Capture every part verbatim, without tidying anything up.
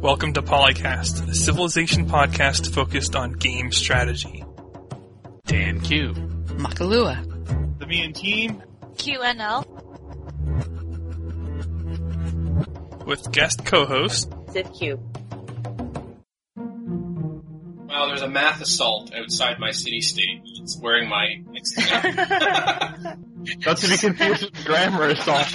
Welcome to Polycast, a Civilization podcast focused on game strategy. Dan Q. Makalua. The Me and Team. Q N L. With guest co-host SivQ. Well, there's a math assault outside my city-state. It's wearing my... Not to be confused with grammar assault.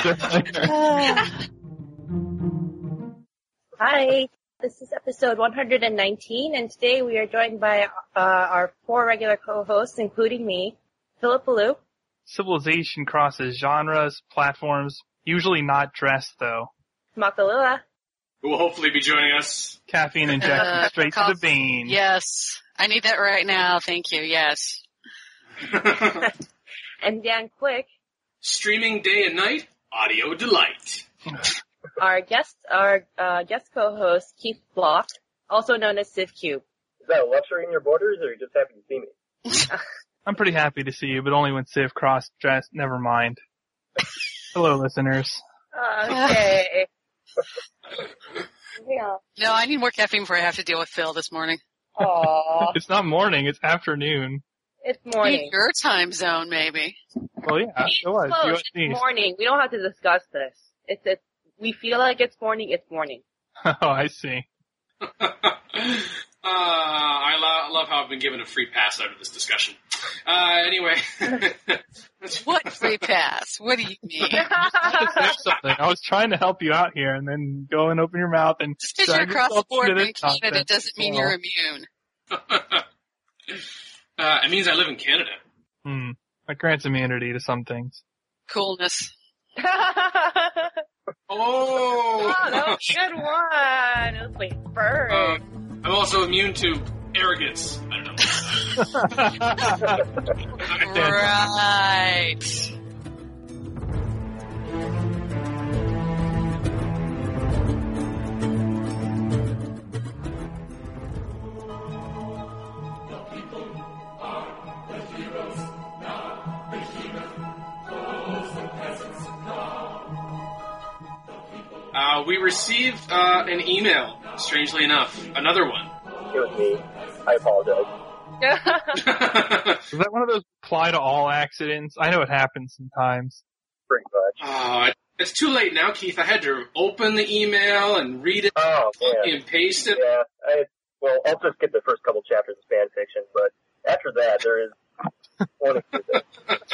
Hi, this is episode one hundred nineteen, and today we are joined by uh, our four regular co-hosts, including me, Philip Ballou. Civilization crosses genres, platforms, usually not dress, though. Makalua. Who will hopefully be joining us. Caffeine injection Uh, straight to the vein. Yes. I need that right now. Thank you. Yes. And Dan Quick. Streaming day and night, audio delight. Our guest, our uh, guest co-host, Keith Block, also known as SivQ. Is that a luxury in your borders, or are you just happy to see me? I'm pretty happy to see you, but only when Civ crossed dress. Never mind. Hello, listeners. Okay. Yeah. No, I need more caffeine before I have to deal with Phil this morning. Aww. It's not morning, it's afternoon. It's In morning. your time zone, maybe. Well, yeah, It's it was. close. U S It's East. morning. We don't have to discuss this. It's it's we feel like it's morning. It's morning. Oh, I see. uh, I lo- love how I've been given a free pass out of this discussion. Uh, anyway. What free pass? What do you mean? Say something. I was trying to help you out here, and then go and open your mouth and Just because you're drag across the yourself board into in this Canada nonsense. doesn't mean Well, you're immune. uh, it means I live in Canada. Hmm. That grants immunity to some things. Coolness. Oh! Oh, that was a good one. It was like bird. Uh, I'm also immune to arrogance. I don't know. Right. Uh, we received uh, an email, strangely enough. Another one. It was me. I apologize. Is that one of those apply to all accidents? I know it happens sometimes. Pretty much. Oh, it's too late now, Keith. I had to open the email and read it, Oh, copy man. and paste it. Yeah, I, well, I'll just get the first couple chapters of fan fiction, but after that, there is one or two things.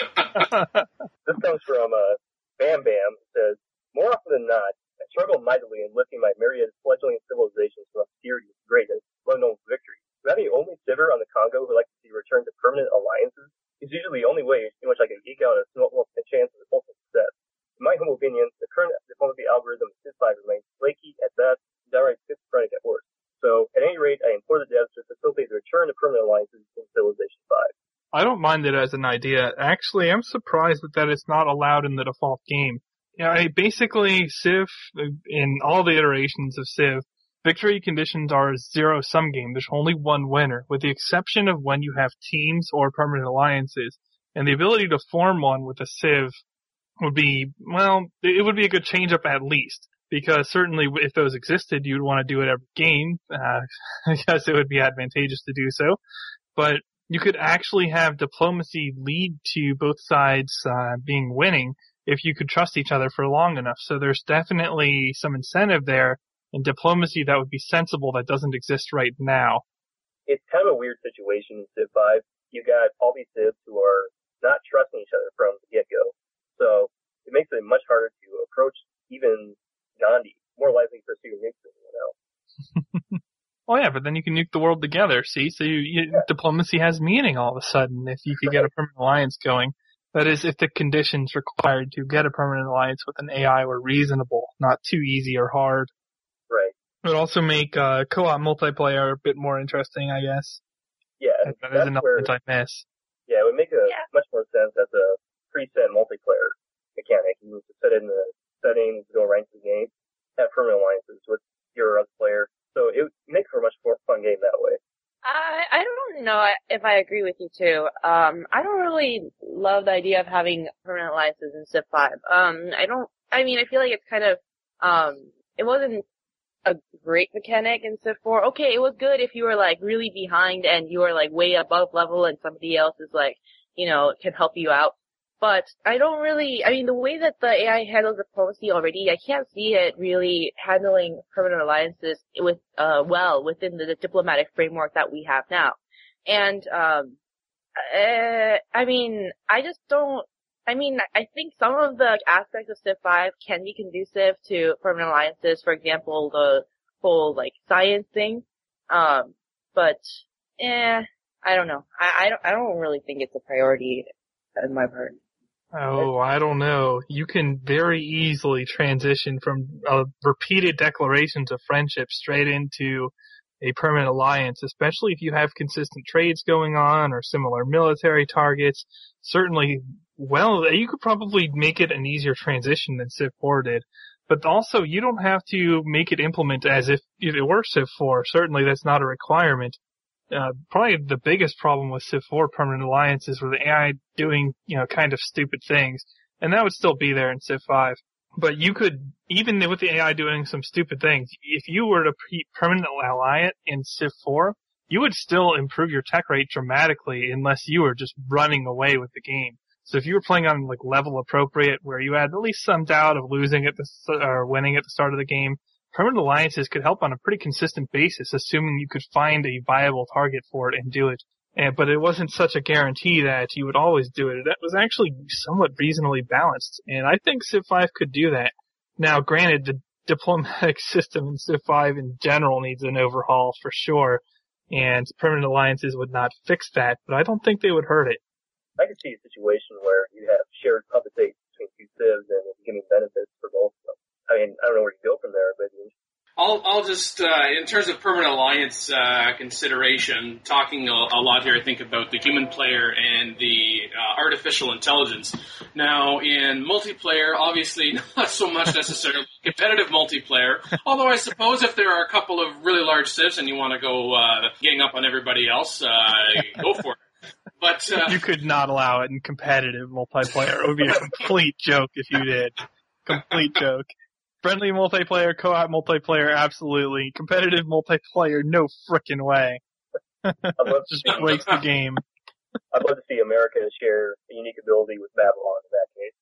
This comes from uh, Bam Bam. It says, more often than not, I struggle mightily in lifting my myriad fledgling civilizations from obscurity to greatness, let alone victory. Do I have the only civver on the Congo who would like to see return to permanent alliances? It's usually the only way in which I can eke out a small a chance of ultimate success. In my humble opinion, the current diplomacy algorithm of Civ five remains flaky at best, and downright schizophrenic at worst. So, at any rate, I implore the devs to facilitate the return to permanent alliances in Civilization five. I don't mind it as an idea. Actually, I'm surprised that, that it's not allowed in the default game. Yeah, I basically, Civ, in all the iterations of Civ, victory conditions are a zero-sum game. There's only one winner, with the exception of when you have teams or permanent alliances. And the ability to form one with a Civ would be, well, it would be a good change-up at least. Because certainly if those existed, you'd want to do it every game. Uh, I guess it would be advantageous to do so. But you could actually have diplomacy lead to both sides uh, being winning if you could trust each other for long enough. So there's definitely some incentive there in diplomacy that would be sensible that doesn't exist right now. It's kind of a weird situation in Civ five. You got all these Civs who are not trusting each other from the get-go. So it makes it much harder to approach even Gandhi. More likely to pursue nukes than anyone else. Oh yeah, but then you can nuke the world together, see? So you, you, Yeah. diplomacy has meaning all of a sudden if you could get a permanent alliance going. That is, if the conditions required to get a permanent alliance with an A I were reasonable, not too easy or hard. Right. It would also make uh, co-op multiplayer a bit more interesting, I guess. Yeah, That is that's an where, element I miss. yeah, it would make a Yeah. much more sense as a preset multiplayer mechanic. You just set it in the settings, go right into the game, have permanent alliances with your other player. So it would make for a much more fun game that way. I I don't know if I agree with you too. Um, I don't really love the idea of having permanent alliances in Civ five. Um, I don't. I mean, I feel like it's kind of um, it wasn't a great mechanic in Civ four. Okay, it was good if you were like really behind and you were like way above level and somebody else is like, you know, can help you out. But I don't really, I mean, the way that the A I handles diplomacy already, I can't see it really handling permanent alliances with, uh, well within the, the diplomatic framework that we have now. And, um, uh, I mean, I just don't, I mean, I think some of the aspects of Civ five can be conducive to permanent alliances. For example, the whole, like, science thing. Um, but, eh, I don't know. I, I don't, I don't really think it's a priority in my part. Oh, I don't know. You can very easily transition from uh, repeated declarations of friendship straight into a permanent alliance, especially if you have consistent trades going on or similar military targets. Certainly, well, you could probably make it an easier transition than Civ four did. But also, you don't have to make it implement as if, if it were Civ four. Certainly, that's not a requirement. Uh, probably the biggest problem with Civ four permanent alliances were the A I doing, you know, kind of stupid things. And that would still be there in Civ five. But you could, even with the A I doing some stupid things, if you were to pre- permanently ally it in Civ four, you would still improve your tech rate dramatically unless you were just running away with the game. So if you were playing on like level appropriate where you had at least some doubt of losing at the, or winning at the start of the game, permanent alliances could help on a pretty consistent basis, assuming you could find a viable target for it and do it. And, but it wasn't such a guarantee that you would always do it. It was actually somewhat reasonably balanced, and I think Civ five could do that. Now, granted, the diplomatic system in Civ five in general needs an overhaul for sure, and permanent alliances would not fix that, but I don't think they would hurt it. I could see a situation where you have shared puppet dates between two civs and giving benefits for both of them. I mean, I don't know where you go from there, but I'll, I'll just, uh, in terms of permanent alliance uh, consideration, talking a, a lot here, I think, about the human player and the uh, artificial intelligence. Now, in multiplayer, obviously not so much necessarily competitive multiplayer, although I suppose if there are a couple of really large civs and you want to go uh, gang up on everybody else, uh, go for it. But uh, you could not allow it in competitive multiplayer. It would be a complete joke if you did. Complete joke. Friendly multiplayer, co-op multiplayer, absolutely. Competitive multiplayer, no frickin' way. Just breaks the game. I'd love to see America share a unique ability with Babylon in that case.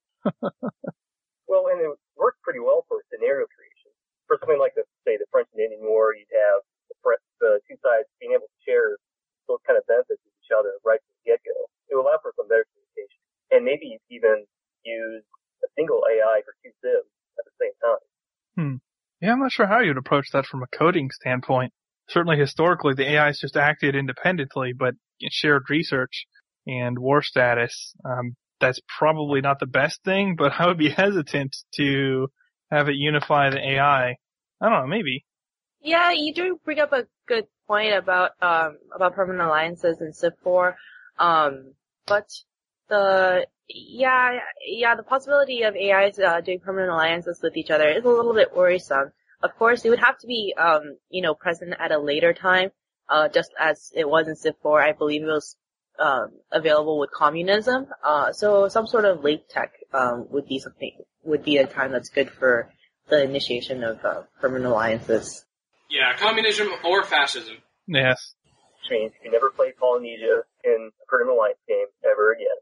Well, and it worked pretty well for scenario creation. For something like, the, say, the French and Indian War, you'd have the, the two sides being able to share those kind of benefits with each other right from the get-go. It would allow for some better communication. And maybe you could even use a single A I for two civs at the same time. Hmm. Yeah, I'm not sure how you'd approach that from a coding standpoint. Certainly historically, the A Is just acted independently, but in shared research and war status, um, that's probably not the best thing, but I would be hesitant to have it unify the A I. I don't know, maybe. Yeah, you do bring up a good point about, um, about permanent alliances in Civ four. Um, but the, Yeah, yeah, the possibility of A Is uh, doing permanent alliances with each other is a little bit worrisome. Of course, it would have to be, um, you know, present at a later time, uh, just as it was in Civ four. I believe it was um, available with communism. Uh, so some sort of late tech um, would be something, would be a time that's good for the initiation of uh, permanent alliances. Yeah, communism or fascism. Yes. Which means you can never play Polynesia in a permanent alliance game ever again.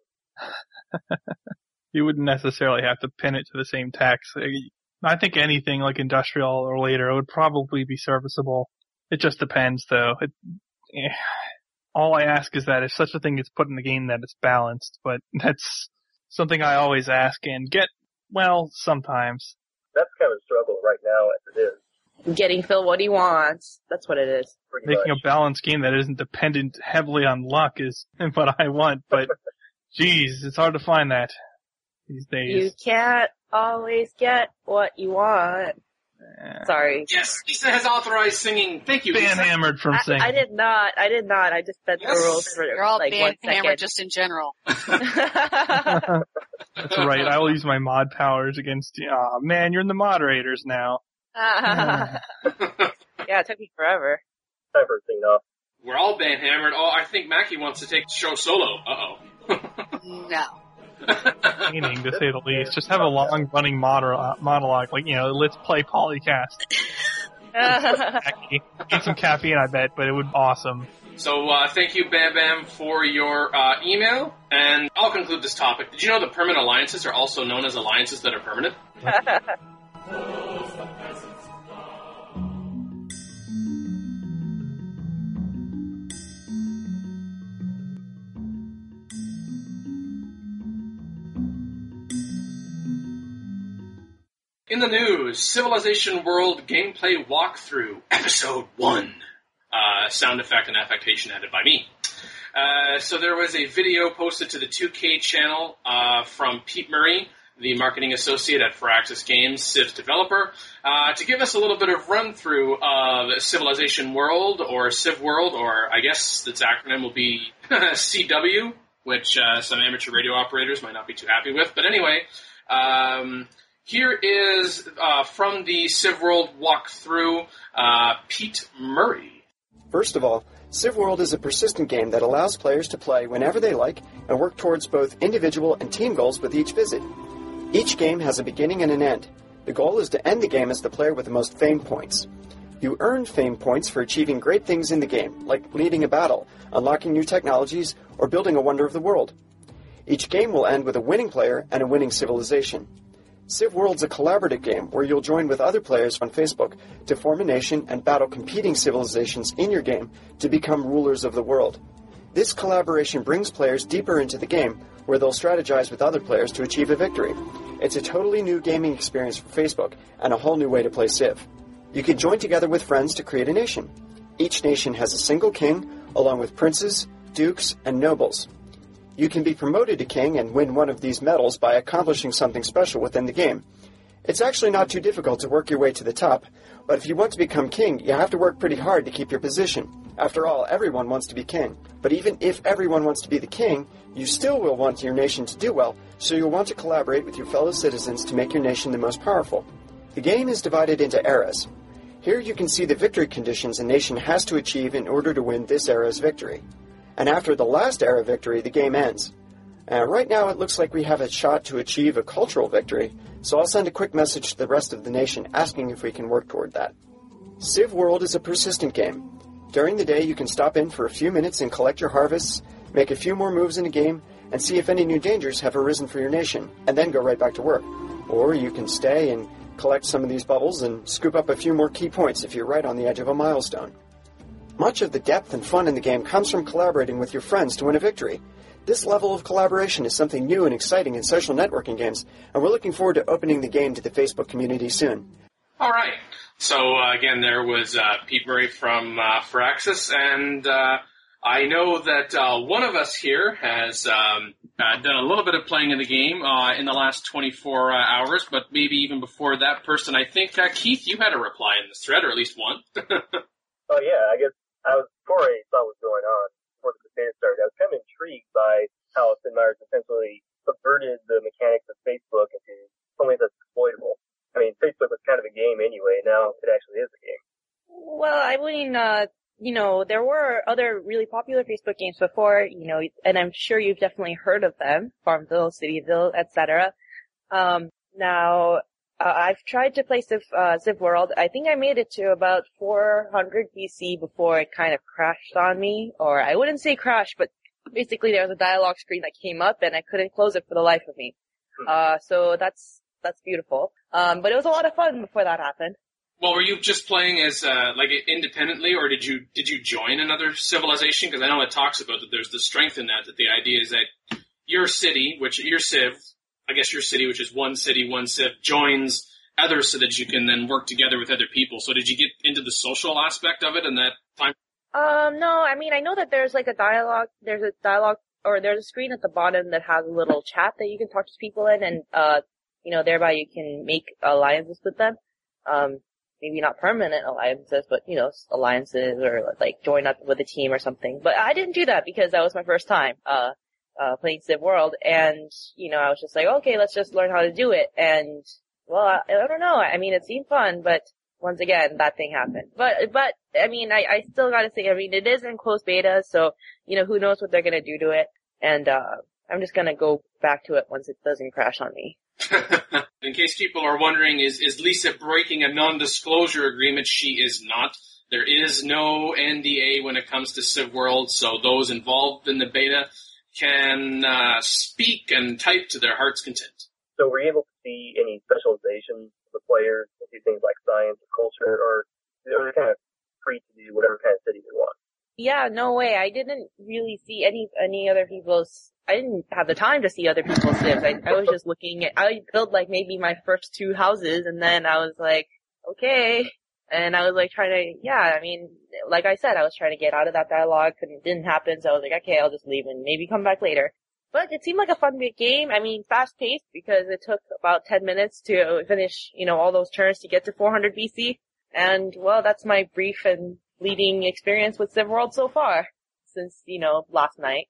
You wouldn't necessarily have to pin it to the same tax. I think anything like industrial or later would probably be serviceable. It just depends, though. It, eh, all I ask is that if such a thing is put in the game, that it's balanced. But that's something I always ask and get, well, sometimes. That's kind of a struggle right now as it is. Getting Phil what he wants. That's what it is. Pretty Making much. a balanced game that isn't dependent heavily on luck is what I want, but geez, it's hard to find that these days. You can't always get what you want. Uh, Sorry. Yes, Lisa has authorized singing. Thank you, Lisa. Ban-hammered from I, singing. I did not. I did not. I just bent Yes. the rules for You're all like one band second. hammered just in general. That's right. I will use my mod powers against you. Aw, man, you're in the moderators now. Yeah, it took me forever. Time for a thing off. We're all band hammered. Oh, I think Mackie wants to take the show solo. Uh-oh. No. Meaning, to say the least. Just have a long running monologue, monologue, like, you know, let's play Polycast. Need some caffeine, I bet, but it would be awesome. So uh, thank you, Bam Bam, for your uh, email, and I'll conclude this topic. Did you know that permanent alliances are also known as alliances that are permanent? In the news, Civilization World Gameplay Walkthrough, Episode one. Uh, sound effect and affectation added by me. Uh, so there was a video posted to the two K channel uh, from Pete Murray, the marketing associate at Firaxis Games, Civ's developer, uh, to give us a little bit of run-through of Civilization World, or Civ World, or I guess its acronym will be C W, which uh, some amateur radio operators might not be too happy with. But anyway, um, here is uh, from the Civ World walkthrough, uh, Pete Murray. First of all, Civ World is a persistent game that allows players to play whenever they like and work towards both individual and team goals with each visit. Each game has a beginning and an end. The goal is to end the game as the player with the most fame points. You earn fame points for achieving great things in the game, like leading a battle, unlocking new technologies, or building a wonder of the world. Each game will end with a winning player and a winning civilization. Civ World's a collaborative game where you'll join with other players on Facebook to form a nation and battle competing civilizations in your game to become rulers of the world. This collaboration brings players deeper into the game where they'll strategize with other players to achieve a victory. It's a totally new gaming experience for Facebook and a whole new way to play Civ. You can join together with friends to create a nation. Each nation has a single king along with princes, dukes, and nobles. You can be promoted to king and win one of these medals by accomplishing something special within the game. It's actually not too difficult to work your way to the top, but if you want to become king, you have to work pretty hard to keep your position. After all, everyone wants to be king. But even if everyone wants to be the king, you still will want your nation to do well, so you'll want to collaborate with your fellow citizens to make your nation the most powerful. The game is divided into eras. Here you can see the victory conditions a nation has to achieve in order to win this era's victory. And after the last era victory, the game ends. Uh, right now it looks like we have a shot to achieve a cultural victory, so I'll send a quick message to the rest of the nation asking if we can work toward that. Civ World is a persistent game. During the day you can stop in for a few minutes and collect your harvests, make a few more moves in the game, and see if any new dangers have arisen for your nation, and then go right back to work. Or you can stay and collect some of these bubbles and scoop up a few more key points if you're right on the edge of a milestone. Much of the depth and fun in the game comes from collaborating with your friends to win a victory. This level of collaboration is something new and exciting in social networking games, and we're looking forward to opening the game to the Facebook community soon. All right. So, uh, again, there was uh, Pete Murray from uh, Firaxis, and uh, I know that uh, one of us here has um, uh, done a little bit of playing in the game uh, in the last twenty-four uh, hours, but maybe even before that person, I think, uh, Keith, you had a reply in this thread, or at least one. Oh, yeah, I guess I was, before I saw what was going on, before the beta started, I was kind of intrigued by how Sid Meier's essentially subverted the mechanics of Facebook into something that's exploitable. I mean, Facebook was kind of a game anyway, now it actually is a game. Well, I mean, uh, you know, there were other really popular Facebook games before, you know, and I'm sure you've definitely heard of them, Farmville, Cityville, et cetera. Um, now, uh, I've tried to play Civ, uh, Civ World. I think I made it to about four hundred B C before it kind of crashed on me, or I wouldn't say crash, but basically there was a dialogue screen that came up and I couldn't close it for the life of me. Uh, so that's, that's beautiful. Um, but it was a lot of fun before that happened. Well, were you just playing as, uh, like, independently, or did you, did you join another civilization? Because I know it talks about that there's the strength in that, that the idea is that your city, which, your Civ, I guess your city, which is one city, one Civ, joins others so that you can then work together with other people. So did you get into the social aspect of it in that time? Um, no, I mean, I know that there's like a dialogue, there's a dialogue, or there's a screen at the bottom that has a little chat that you can talk to people in, and, uh, you know, thereby you can make alliances with them. Um, maybe not permanent alliances, but, you know, alliances or like join up with a team or something. But I didn't do that because that was my first time, uh, uh, playing Civ World, and, you know, I was just like, okay, let's just learn how to do it, and, well, I, I don't know, I mean, it seemed fun, but once again, that thing happened. But, but, I mean, I, I still gotta say, I mean, it is in closed beta, so, you know, who knows what they're gonna do to it, and, uh, I'm just gonna go back to it once it doesn't crash on me. In case people are wondering, is, is Lisa breaking a non-disclosure agreement? She is not. There is no N D A when it comes to Civ World, so those involved in the beta can uh, speak and type to their heart's content. So were you able to see any specialization of the players, do things like science or culture, or are they kind of free to do whatever kind of city they want? Yeah, no way. I didn't really see any any other people's. I didn't have the time to see other people's civs. I, I was just looking at. I built like maybe my first two houses, and then I was like, okay. And I was like trying to. Yeah, I mean, like I said, I was trying to get out of that dialogue, and it didn't happen. So I was like, okay, I'll just leave and maybe come back later. But it seemed like a fun game. I mean, fast paced because it took about ten minutes to finish, you know, all those turns to get to four hundred B C. And well, that's my brief and leading experience with Civ World so far, since, you know, last night.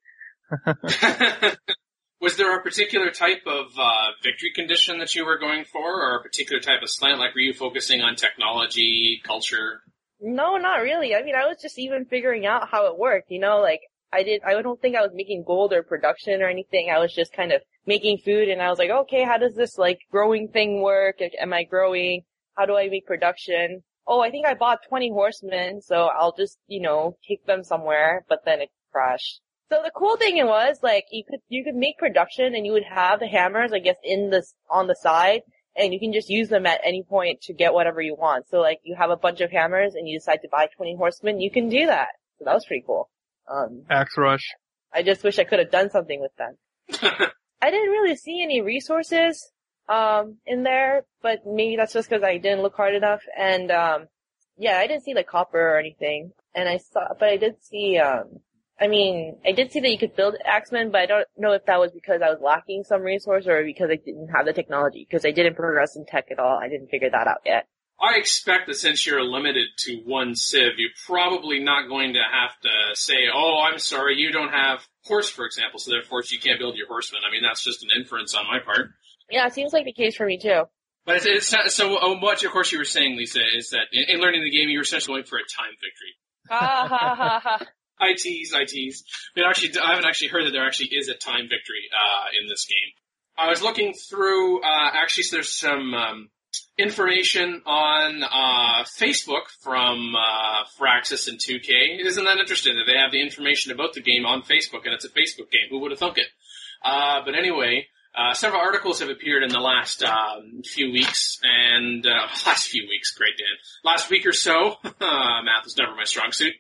Was there a particular type of uh, victory condition that you were going for, or a particular type of slant? Like, were you focusing on technology, culture? No, not really. I mean, I was just even figuring out how it worked, you know, like, I did, I don't think I was making gold or production or anything. I was just kind of making food, and I was like, okay, how does this, like, growing thing work? Am I growing? How do I make production? Oh, I think I bought twenty horsemen, so I'll just, you know, take them somewhere, but then it crashed. So the cool thing it was, like, you could, you could make production and you would have the hammers, I guess, in the, on the side, and you can just use them at any point to get whatever you want. So, like, you have a bunch of hammers and you decide to buy twenty horsemen, you can do that. So that was pretty cool. Um, Axe Rush. I just wish I could have done something with them. I didn't really see any resources, um, in there, but maybe that's just because I didn't look hard enough. And, um, yeah, I didn't see, like, copper or anything. And I saw, but I did see, um, I mean, I did see that you could build Axemen, but I don't know if that was because I was lacking some resource or because I didn't have the technology, because I didn't progress in tech at all. I didn't figure that out yet. I expect that since you're limited to one Civ, you're probably not going to have to say, oh, I'm sorry, you don't have horse, for example, so therefore you can't build your horsemen. I mean, that's just an inference on my part. Yeah, it seems like the case for me too. But it's, it's not, so uh, what, of course, you were saying, Lisa, is that in, in learning the game, you were essentially going for a time victory. Ha ha ha ha. I tease, I tease. But actually, I haven't actually heard that there actually is a time victory uh, in this game. I was looking through, uh, actually, so there's some um, information on uh, Facebook from uh, Firaxis and two K. Isn't that interesting that they have the information about the game on Facebook, and it's a Facebook game? Who would have thunk it? Uh, but anyway, uh, several articles have appeared in the last um, few weeks, and uh, last few weeks, great Dan. Last week or so, math is never my strong suit.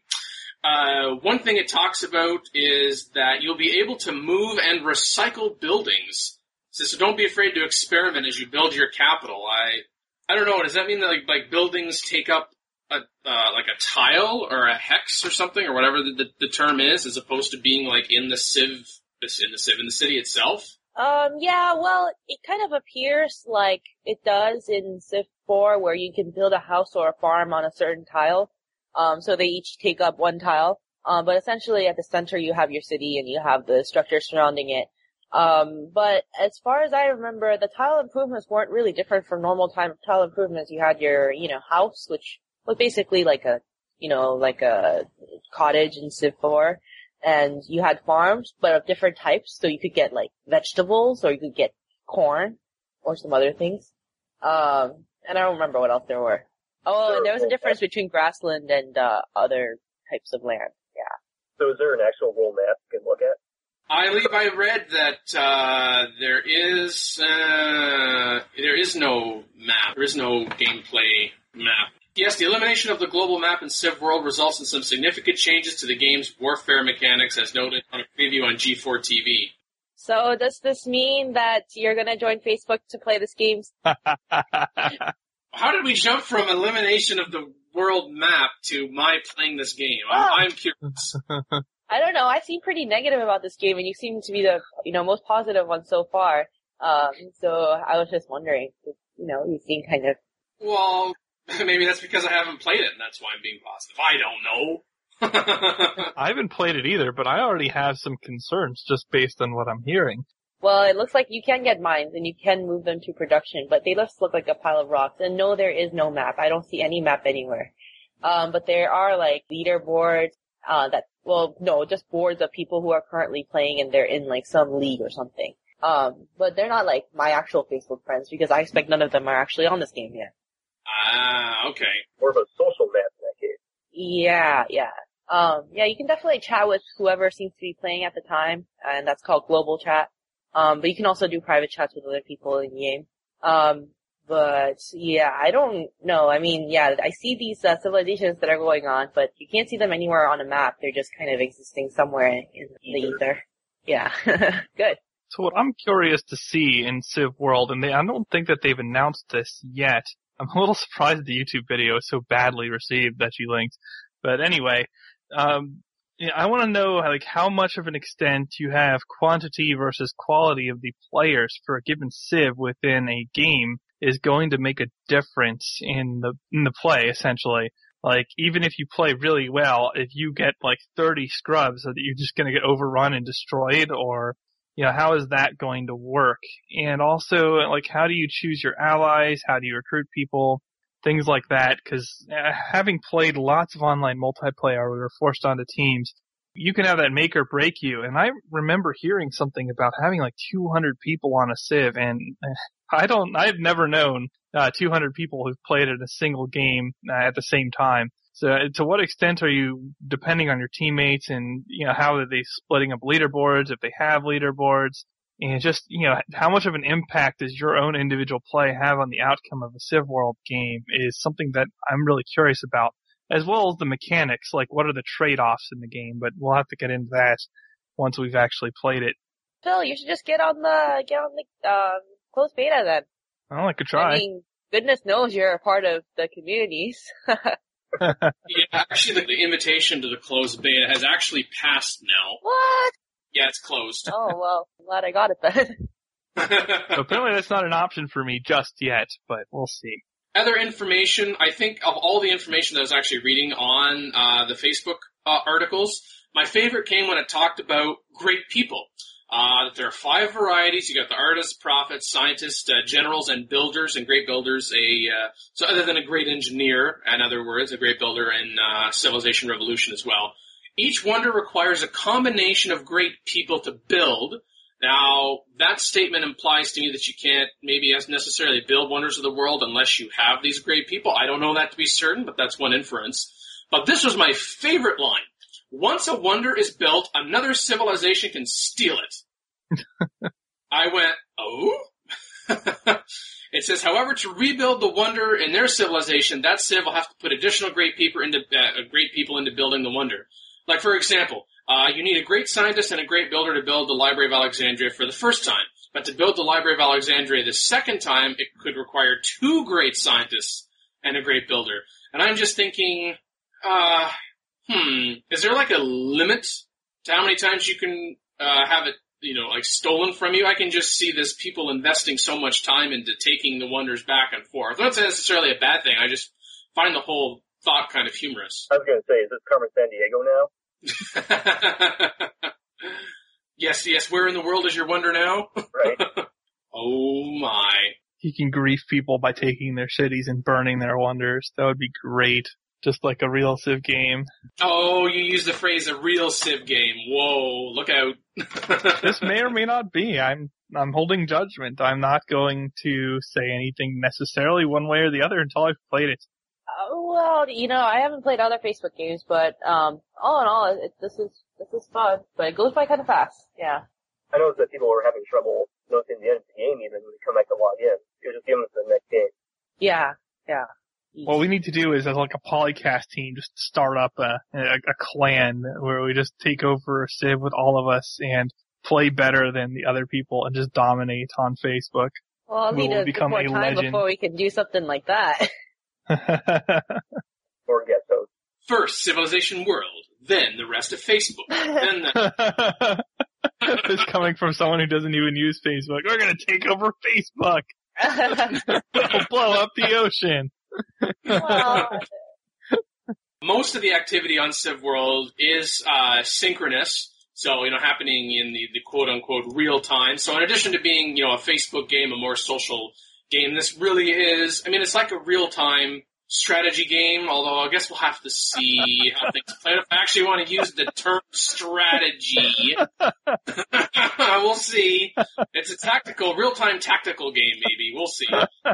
Uh, one thing it talks about is that you'll be able to move and recycle buildings. So, so don't be afraid to experiment as you build your capital. I, I don't know. Does that mean that like, like buildings take up a, uh, like a tile or a hex or something or whatever the, the, the term is, as opposed to being like in the Civ, in the Civ, in the city itself? Um, yeah, well, it kind of appears like it does in Civ four, where you can build a house or a farm on a certain tile. Um, so they each take up one tile. Um, but essentially at the center you have your city and you have the structure surrounding it. Um, but as far as I remember, the tile improvements weren't really different from normal time tile improvements. You had your, you know, house, which was basically like a, you know, like a cottage in Civ four. And you had farms, but of different types. So you could get like vegetables or you could get corn or some other things. Um, and I don't remember what else there were. Oh, and there was a difference between grassland and uh, other types of land. Yeah. So is there an actual world map you can look at? I believe I read that uh, there is uh, there is no map. There is no gameplay map. Yes, the elimination of the global map in Civ World results in some significant changes to the game's warfare mechanics, as noted on a preview on G four T V. So does this mean that you're going to join Facebook to play this game? How did we jump from elimination of the world map to my playing this game? I'm, Oh. I'm curious. I don't know. I seem pretty negative about this game, and you seem to be the, you know, most positive one so far. Um, so I was just wondering, you know, you seem kind of. Well, maybe that's because I haven't played it, and that's why I'm being positive. I don't know. I haven't played it either, but I already have some concerns just based on what I'm hearing. Well, it looks like you can get mines and you can move them to production, but they just look like a pile of rocks. And no, there is no map. I don't see any map anywhere. Um, but there are like leaderboards. uh, that, well, no, just boards of people who are currently playing and they're in like some league or something. Um, but they're not like my actual Facebook friends because I expect none of them are actually on this game yet. Ah, okay. More of a social map in that case. Yeah, yeah. Um, yeah, you can definitely chat with whoever seems to be playing at the time, and that's called global chat. Um, but you can also do private chats with other people in the game. Um, but yeah, I don't know. I mean, yeah, I see these uh, civilizations that are going on, but you can't see them anywhere on a map. They're just kind of existing somewhere in the ether. Yeah. Good. So what I'm curious to see in Civ World, and they, I don't think that they've announced this yet. I'm a little surprised the YouTube video is so badly received that you linked. But anyway, um, yeah, I want to know like how much of an extent you have quantity versus quality of the players for a given Civ within a game is going to make a difference in the in the play, essentially. Like, even if you play really well, if you get like thirty scrubs, are you just going to get overrun and destroyed, or you know, how is that going to work? And also, like, how do you choose your allies? How do you recruit people? Things like that, because uh, having played lots of online multiplayer where we were forced onto teams, you can have that make or break you. And I remember hearing something about having like two hundred people on a Civ, and I don't, I've never known uh, two hundred people who've played in a single game uh, at the same time. So uh, to what extent are you depending on your teammates, and, you know, how are they splitting up leaderboards, if they have leaderboards? And just, you know, how much of an impact does your own individual play have on the outcome of a Civ World game is something that I'm really curious about, as well as the mechanics, like what are the trade-offs in the game, but we'll have to get into that once we've actually played it. Phil, you should just get on the, get on the, uh, closed beta then. Well, I could try. I mean, goodness knows you're a part of the communities. Yeah, actually the, the invitation to the closed beta has actually passed now. What? Yeah, it's closed. Oh, well, I'm glad I got it then. So apparently that's not an option for me just yet, but we'll see. Other information, I think of all the information that I was actually reading on uh, the Facebook uh, articles, my favorite came when it talked about great people. Uh, that there are five varieties. You got the artists, prophets, scientists, uh, generals, and builders. And great builders, a uh, so other than a great engineer, in other words, a great builder in uh, Civilization Revolution as well. Each wonder requires a combination of great people to build. Now, that statement implies to me that you can't maybe necessarily build wonders of the world unless you have these great people. I don't know that to be certain, but that's one inference. But this was my favorite line. Once a wonder is built, another civilization can steal it. I went, oh? It says, however, to rebuild the wonder in their civilization, that civ will have to put additional great people into, uh, great people into building the wonder. Like, for example, uh, you need a great scientist and a great builder to build the Library of Alexandria for the first time. But to build the Library of Alexandria the second time, it could require two great scientists and a great builder. And I'm just thinking, uh, hmm, is there like a limit to how many times you can uh, have it, you know, like stolen from you? I can just see this people investing so much time into taking the wonders back and forth. That's not necessarily a bad thing. I just find the whole thought kind of humorous. I was going to say, is this Carmen San Diego now? Yes, yes. Where in the world is your wonder now? Right. Oh my. He can grief people by taking their cities and burning their wonders. That would be great. Just like a real Civ game. Oh, you use the phrase a real Civ game. Whoa, look out. This may or may not be. I'm I'm holding judgment. I'm not going to say anything necessarily one way or the other until I've played it. Uh, well, you know, I haven't played other Facebook games, but um, all in all, it, this is this is fun. But it goes by kind of fast. Yeah. I noticed that people were having trouble noticing the end of the game even when they come back to log in. You're just giving us the next game. Yeah. Yeah. What we need to do is, as like a polycast team, just start up a, a, a clan where we just take over Civ with all of us and play better than the other people and just dominate on Facebook. Well, I'll need We'll a bit become more a time legend. before we can do something like that. Or get those. First, Civilization World, then the rest of Facebook, then the... It's coming from someone who doesn't even use Facebook. We're gonna take over Facebook. We'll blow up the ocean. Well, Most of the activity on Civ World is uh, synchronous, so, you know, happening in the, the quote-unquote real time. So in addition to being, you know, a Facebook game, a more social game, this really is, I mean, it's like a real-time strategy game, although I guess we'll have to see how things play out. If I actually want to use the term strategy, we'll see. It's a tactical, real-time tactical game, maybe. We'll see.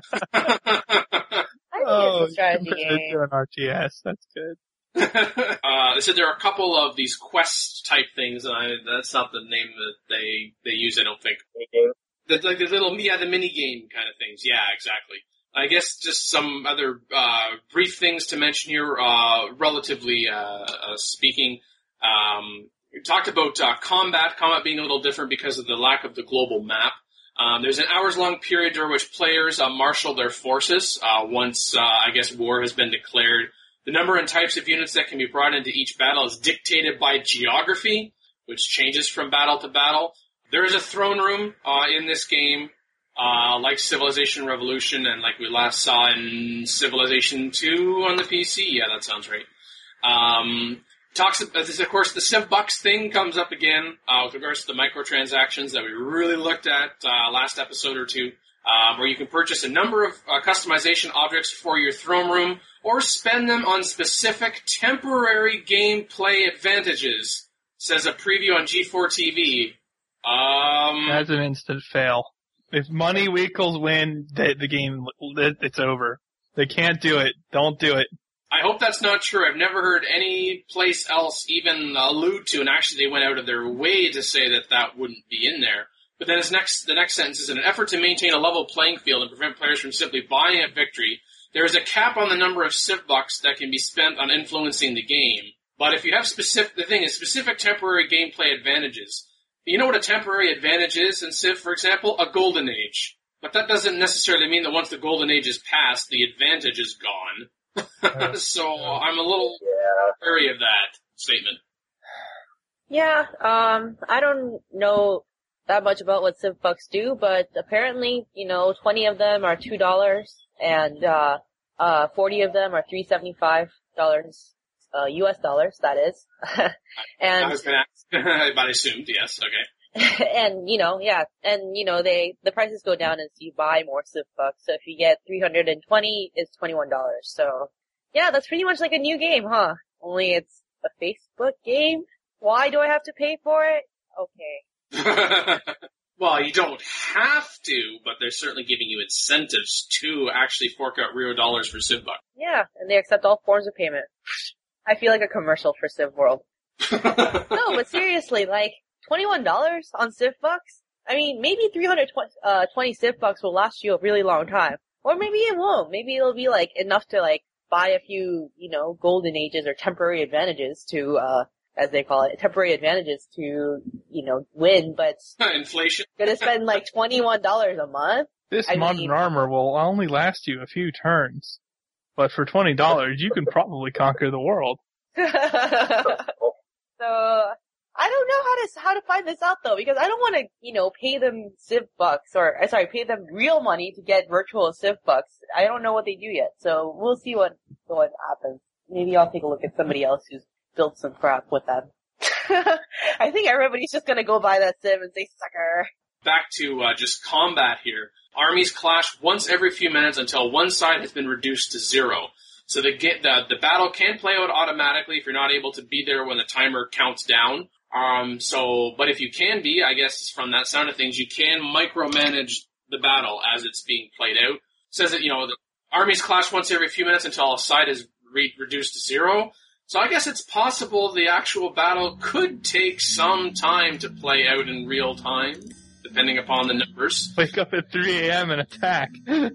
I think Oh, it's a strategy compared game. to an R T S. That's good. uh, they said there are a couple of these quest type things, and I, that's not the name that they they use. I don't think. Game. The, like the little yeah, the mini game kind of things. Yeah, exactly. I guess just some other uh, brief things to mention here, uh, relatively uh, uh, speaking. Um, we talked about uh, combat, combat being a little different because of the lack of the global map. Um, there's an hours-long period during which players uh, marshal their forces uh, once, uh, I guess, war has been declared. The number and types of units that can be brought into each battle is dictated by geography, which changes from battle to battle. There is a throne room uh, in this game, uh, like Civilization Revolution, and like we last saw in Civilization two on the P C. Yeah, that sounds right. Um, talks about this, of course, the Civ Bucks thing comes up again uh, with regards to the microtransactions that we really looked at uh, last episode or two, um, where you can purchase a number of uh, customization objects for your throne room or spend them on specific temporary gameplay advantages, says a preview on G four T V. Um, That's an instant fail. If money equals win, the, the game, it's over. They can't do it. Don't do it. I hope that's not true. I've never heard any place else even allude to, and actually they went out of their way to say that that wouldn't be in there. But then his next, the next sentence is, in an effort to maintain a level playing field and prevent players from simply buying a victory, there is a cap on the number of Civ Bucks that can be spent on influencing the game. But if you have specific, the thing is, specific temporary gameplay advantages. You know what a temporary advantage is in Civ, for example? A golden age. But that doesn't necessarily mean that once the golden age is passed, the advantage is gone. So I'm a little Yeah. wary of that statement. Yeah, um, I don't know that much about what Civ Bucks do, but apparently, you know, twenty of them are two dollars, and, uh, uh, forty of them are three seventy-five dollars, uh, U S dollars, that is. and, I was gonna ask, but I assumed, yes, okay. and, you know, yeah, and, you know, they, the prices go down as you buy more Civ Bucks, so if you get three hundred twenty, it's twenty-one dollars, so, yeah, that's pretty much like a new game, huh? Only it's a Facebook game? Why do I have to pay for it? Okay. Well, you don't have to, but they're certainly giving you incentives to actually fork out real dollars for Civ Bucks. Yeah, and they accept all forms of payment. I feel like a commercial for Civ World. No, but seriously, like, twenty-one dollars on Civ Bucks? I mean, maybe three hundred twenty Civ Bucks will last you a really long time. Or maybe it won't. Maybe it'll be, like, enough to, like, buy a few, you know, golden ages or temporary advantages to, uh, as they call it, temporary advantages to, you know, win, but Inflation. gonna spend like twenty-one dollars a month? This I modern mean- armor will only last you a few turns. But for twenty dollars, you can probably conquer the world. So, I don't know how to, how to find this out though, because I don't want to, you know, pay them Civ Bucks, or, uh, sorry, pay them real money to get virtual Civ Bucks. I don't know what they do yet, so we'll see what, what happens. Maybe I'll take a look at somebody else who's built some crap with them. I think everybody's just gonna go buy that Civ and say, sucker. Back to uh, just combat here. Armies clash once every few minutes until one side has been reduced to zero. So the, get, the, the battle can play out automatically if you're not able to be there when the timer counts down. Um, so, but if you can be, I guess from that sound of things, you can micromanage the battle as it's being played out. It says that, you know, the armies clash once every few minutes until a side is re- reduced to zero. So I guess it's possible the actual battle could take some time to play out in real time, depending upon the numbers. Wake up at three a.m. and attack.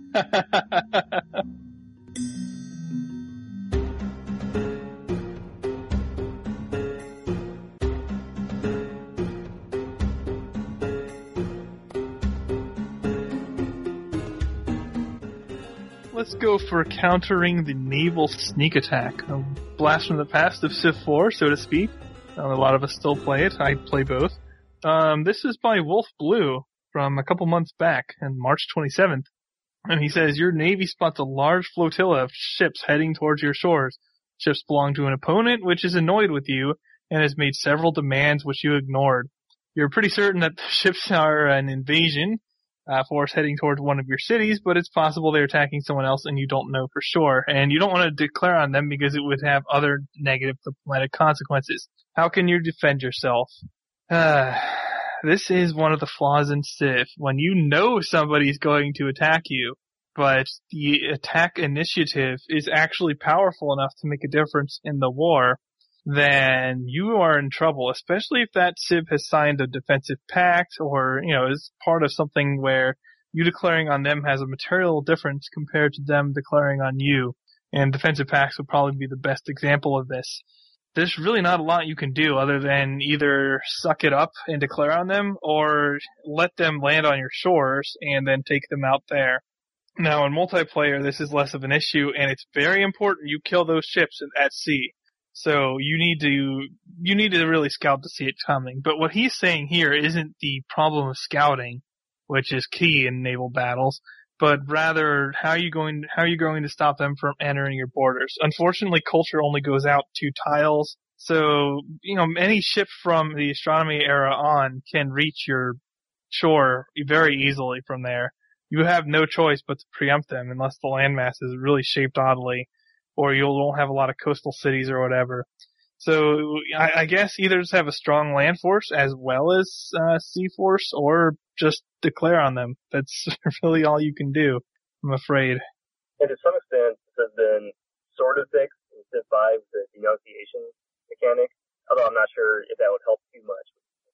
Let's go for countering the naval sneak attack. A blast from the past of Civ four, so to speak. Um, a lot of us still play it. I play both. Um, this is by Wolf Blue from a couple months back, on March twenty-seventh. And he says, your navy spots a large flotilla of ships heading towards your shores. Ships belong to an opponent which is annoyed with you and has made several demands which you ignored. You're pretty certain that the ships are an invasion, uh, force heading towards one of your cities, but it's possible they're attacking someone else and you don't know for sure. And you don't want to declare on them because it would have other negative diplomatic consequences. How can you defend yourself? Uh, this is one of the flaws in Civ. When you know somebody's going to attack you, but the attack initiative is actually powerful enough to make a difference in the war, then you are in trouble, especially if that Civ has signed a defensive pact or, you know, is part of something where you declaring on them has a material difference compared to them declaring on you. And defensive pacts would probably be the best example of this. There's really not a lot you can do other than either suck it up and declare on them or let them land on your shores and then take them out there. Now, in multiplayer, this is less of an issue, and it's very important you kill those ships at sea. So you need to you need to really scout to see it coming. But what he's saying here isn't the problem of scouting, which is key in naval battles, but rather how are you going how are you going to stop them from entering your borders? Unfortunately, culture only goes out two tiles, so you know any ship from the astronomy era on can reach your shore very easily from there. You have no choice but to preempt them unless the landmass is really shaped oddly, or you won't have a lot of coastal cities or whatever. So I, I guess either just have a strong land force as well as uh, sea force, or just declare on them. That's really all you can do, I'm afraid. And to some extent, this has been sort of fixed in Civ five, the denunciation mechanic, although I'm not sure if that would help too much.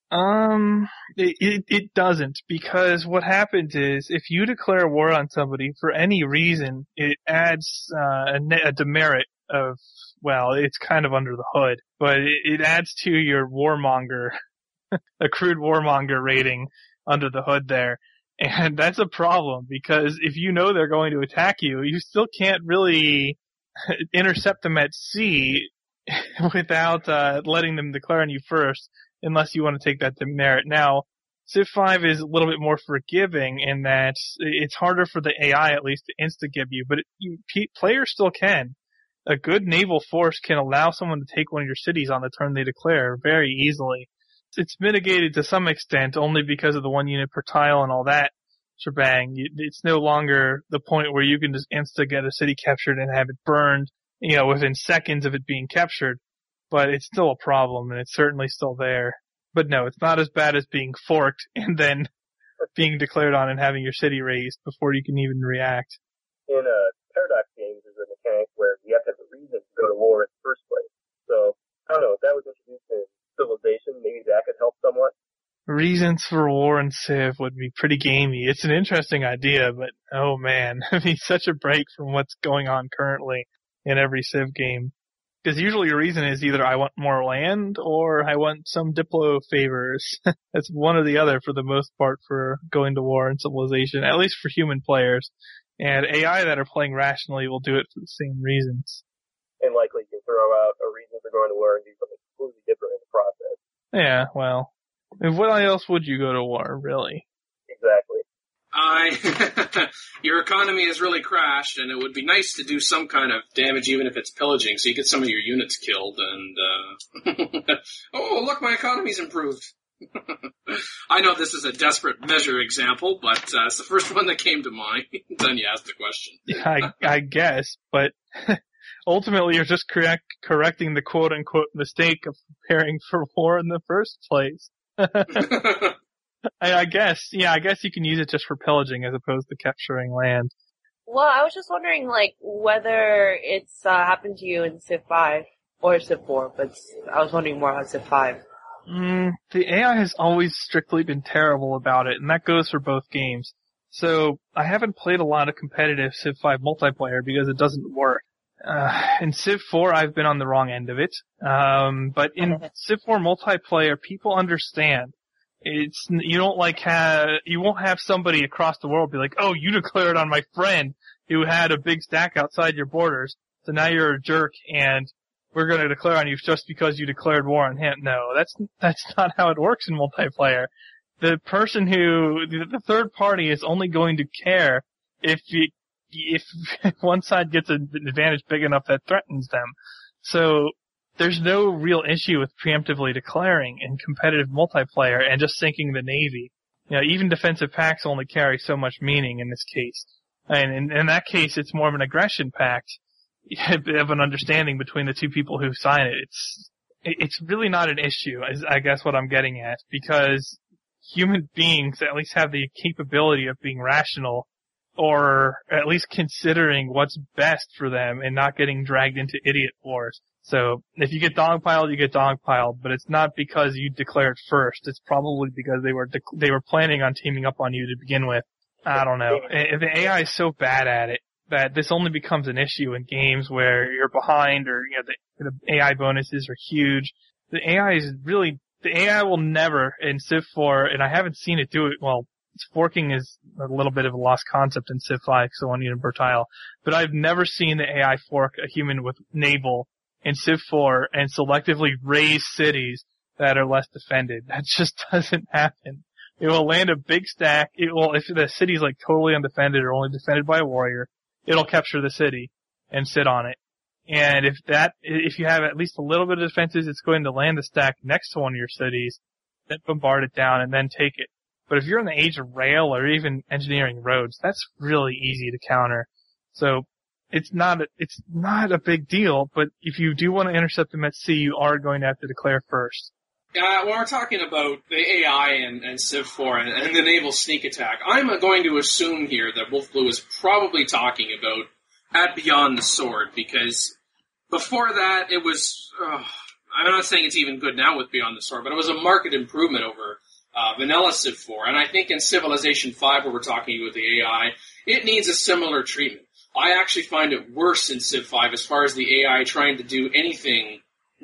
Um, it, it, it doesn't, because what happens is if you declare war on somebody for any reason, it adds uh, a, a demerit of, well, it's kind of under the hood, but it, it adds to your warmonger, accrued warmonger rating under the hood there. And that's a problem, because if you know they're going to attack you, you still can't really intercept them at sea without uh, letting them declare on you first, unless you want to take that demerit. Now, Civ five is a little bit more forgiving in that it's harder for the A I at least to insta-give you, but it, you, players still can. A good naval force can allow someone to take one of your cities on the turn they declare very easily. It's mitigated to some extent only because of the one unit per tile and all that shebang. It's no longer the point where you can just insta-get a city captured and have it burned, you know, within seconds of it being captured. But it's still a problem, and it's certainly still there. But no, it's not as bad as being forked and then being declared on and having your city razed before you can even react. In uh, Paradox games, there's a mechanic where you have to have a reason to go to war in the first place. So, I don't know, if that was introduced in Civilization, maybe that could help somewhat. Reasons for war in Civ would be pretty gamey. It's an interesting idea, but oh man, it'd be such a break from what's going on currently in every Civ game. Because usually your reason is either I want more land or I want some Diplo favors. That's one or the other for the most part for going to war in Civilization, at least for human players. And A I that are playing rationally will do it for the same reasons. And likely you can throw out a reason for going to war and do something completely different in the process. Yeah, well, and what else would you go to war, really? Exactly. I, your economy has really crashed, and it would be nice to do some kind of damage, even if it's pillaging, so you get some of your units killed, and, uh, oh, look, my economy's improved. I know this is a desperate measure example, but, uh, it's the first one that came to mind. Then you asked the question. I, I guess, but ultimately you're just correct, correcting the quote-unquote mistake of preparing for war in the first place. I, I guess, yeah, I guess you can use it just for pillaging as opposed to capturing land. Well, I was just wondering, like, whether it's uh, happened to you in Civ five or Civ four, but I was wondering more about Civ five. Mm, the A I has always strictly been terrible about it, and that goes for both games. So I haven't played a lot of competitive Civ five multiplayer because it doesn't work. Uh, in Civ four, I've been on the wrong end of it. Um, but in Civ four multiplayer, people understand. It's, you don't like have, you won't have somebody across the world be like, oh, you declared on my friend who had a big stack outside your borders, so now you're a jerk and we're gonna declare on you just because you declared war on him. No, that's, that's not how it works in multiplayer. The person who, the third party is only going to care if you, if one side gets an advantage big enough that threatens them. So, there's no real issue with preemptively declaring in competitive multiplayer and just sinking the Navy. You know, even defensive pacts only carry so much meaning in this case. And in, in that case, it's more of an aggression pact of an understanding between the two people who sign it. It's it's really not an issue, is I guess what I'm getting at, because human beings at least have the capability of being rational, or at least considering what's best for them and not getting dragged into idiot wars. So if you get dogpiled, you get dogpiled, but it's not because you declared first. It's probably because they were de- they were planning on teaming up on you to begin with. I don't know. The A I is so bad at it that this only becomes an issue in games where you're behind, or you know the, the A I bonuses are huge. The A I is really the A I will never in Civ four, and I haven't seen it do it. Well, forking is a little bit of a lost concept in Civ five, so on Unibertile, but I've never seen the A I fork a human with naval in Civ four and selectively raise cities that are less defended. That just doesn't happen. It will land a big stack. It will, if the city's like totally undefended or only defended by a warrior, it'll capture the city and sit on it. And if that, if you have at least a little bit of defenses, it's going to land the stack next to one of your cities, then bombard it down and then take it. But if you're in the age of rail or even engineering roads, that's really easy to counter. So it's not a, it's not a big deal, but if you do want to intercept them at sea, you are going to have to declare first. Uh, when we're talking about the A I and, and Civ four and, and the naval sneak attack, I'm going to assume here that Wolf Blue is probably talking about at Beyond the Sword, because before that it was, uh, I'm not saying it's even good now with Beyond the Sword, but it was a marked improvement over uh, vanilla Civ four, and I think in Civilization five, where we're talking about the A I, it needs a similar treatment. I actually find it worse in Civ five as far as the A I trying to do anything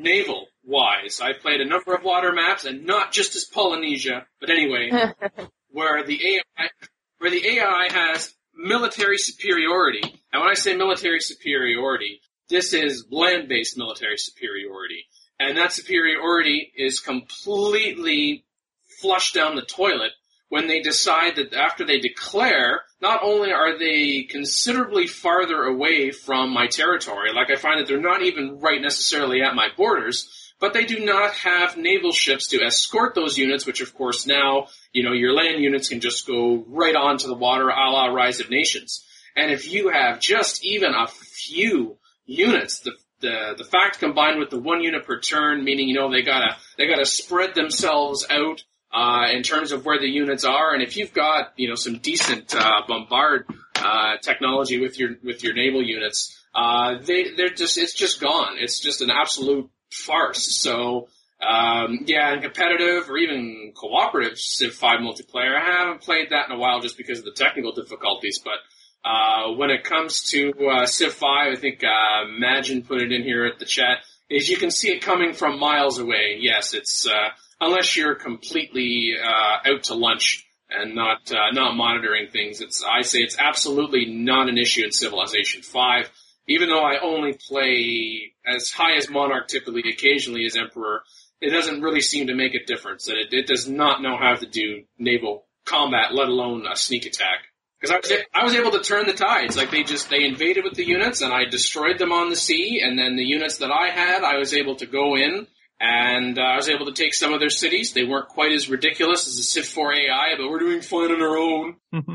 naval-wise. I've played a number of water maps, and not just as Polynesia, but anyway, where the A I, where the A I has military superiority. And when I say military superiority, this is land-based military superiority. And that superiority is completely flushed down the toilet when they decide that after they declare, not only are they considerably farther away from my territory, like I find that they're not even right necessarily at my borders, but they do not have naval ships to escort those units, which of course now, you know, your land units can just go right onto the water a la Rise of Nations. And if you have just even a few units, the the the fact combined with the one unit per turn, meaning, you know, they gotta they gotta spread themselves out Uh, in terms of where the units are, and if you've got, you know, some decent, uh, bombard, uh, technology with your, with your naval units, uh, they, they're just, it's just gone. It's just an absolute farce. So, um, yeah, in competitive or even cooperative Civ five multiplayer, I haven't played that in a while just because of the technical difficulties, but, uh, when it comes to, uh, Civ five, I think, uh, Imagine put it in here at the chat, is you can see it coming from miles away. Yes, it's, uh, unless you're completely uh, out to lunch and not uh, not monitoring things, it's I say it's absolutely not an issue in Civilization five. Even though I only play as high as Monarch, typically, occasionally as Emperor, it doesn't really seem to make a difference. It, it does not know how to do naval combat, let alone a sneak attack. Because I was I was able to turn the tides. Like they just they invaded with the units, and I destroyed them on the sea. And then the units that I had, I was able to go in. And uh, I was able to take some of their cities. They weren't quite as ridiculous as the Civ four A I, but we're doing fine on our own.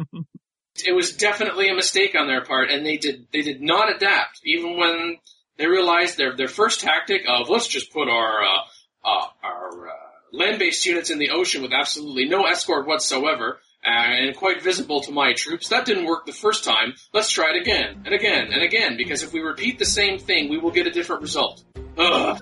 It was definitely a mistake on their part, and they did they did not adapt, even when they realized their their first tactic of let's just put our uh, uh, our uh, land-based units in the ocean with absolutely no escort whatsoever, uh, and quite visible to my troops. That didn't work the first time. Let's try it again and again and again, because if we repeat the same thing, we will get a different result. Ugh.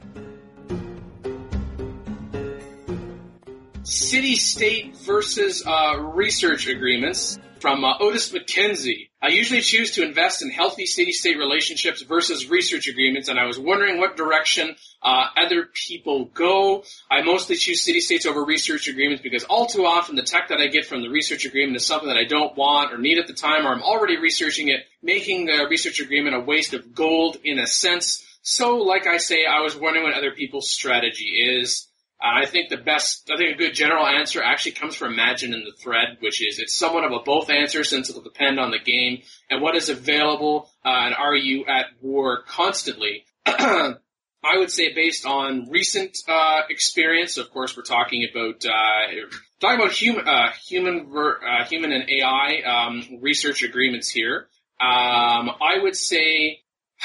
City-state versus uh, research agreements from uh, Otis McKenzie. I usually choose to invest in healthy city-state relationships versus research agreements, and I was wondering what direction uh, other people go. I mostly choose city-states over research agreements because all too often the tech that I get from the research agreement is something that I don't want or need at the time, or I'm already researching it, making the research agreement a waste of gold in a sense. So, like I say, I was wondering what other people's strategy is. Uh, I think the best, I think a good general answer actually comes from Imagine in the thread, which is it's somewhat of a both answer since it'll depend on the game and what is available, uh, and are you at war constantly. I would say based on recent uh, experience, of course we're talking about uh, talking about human, uh, human, ver, uh, human and A I um, research agreements here. Um, I would say,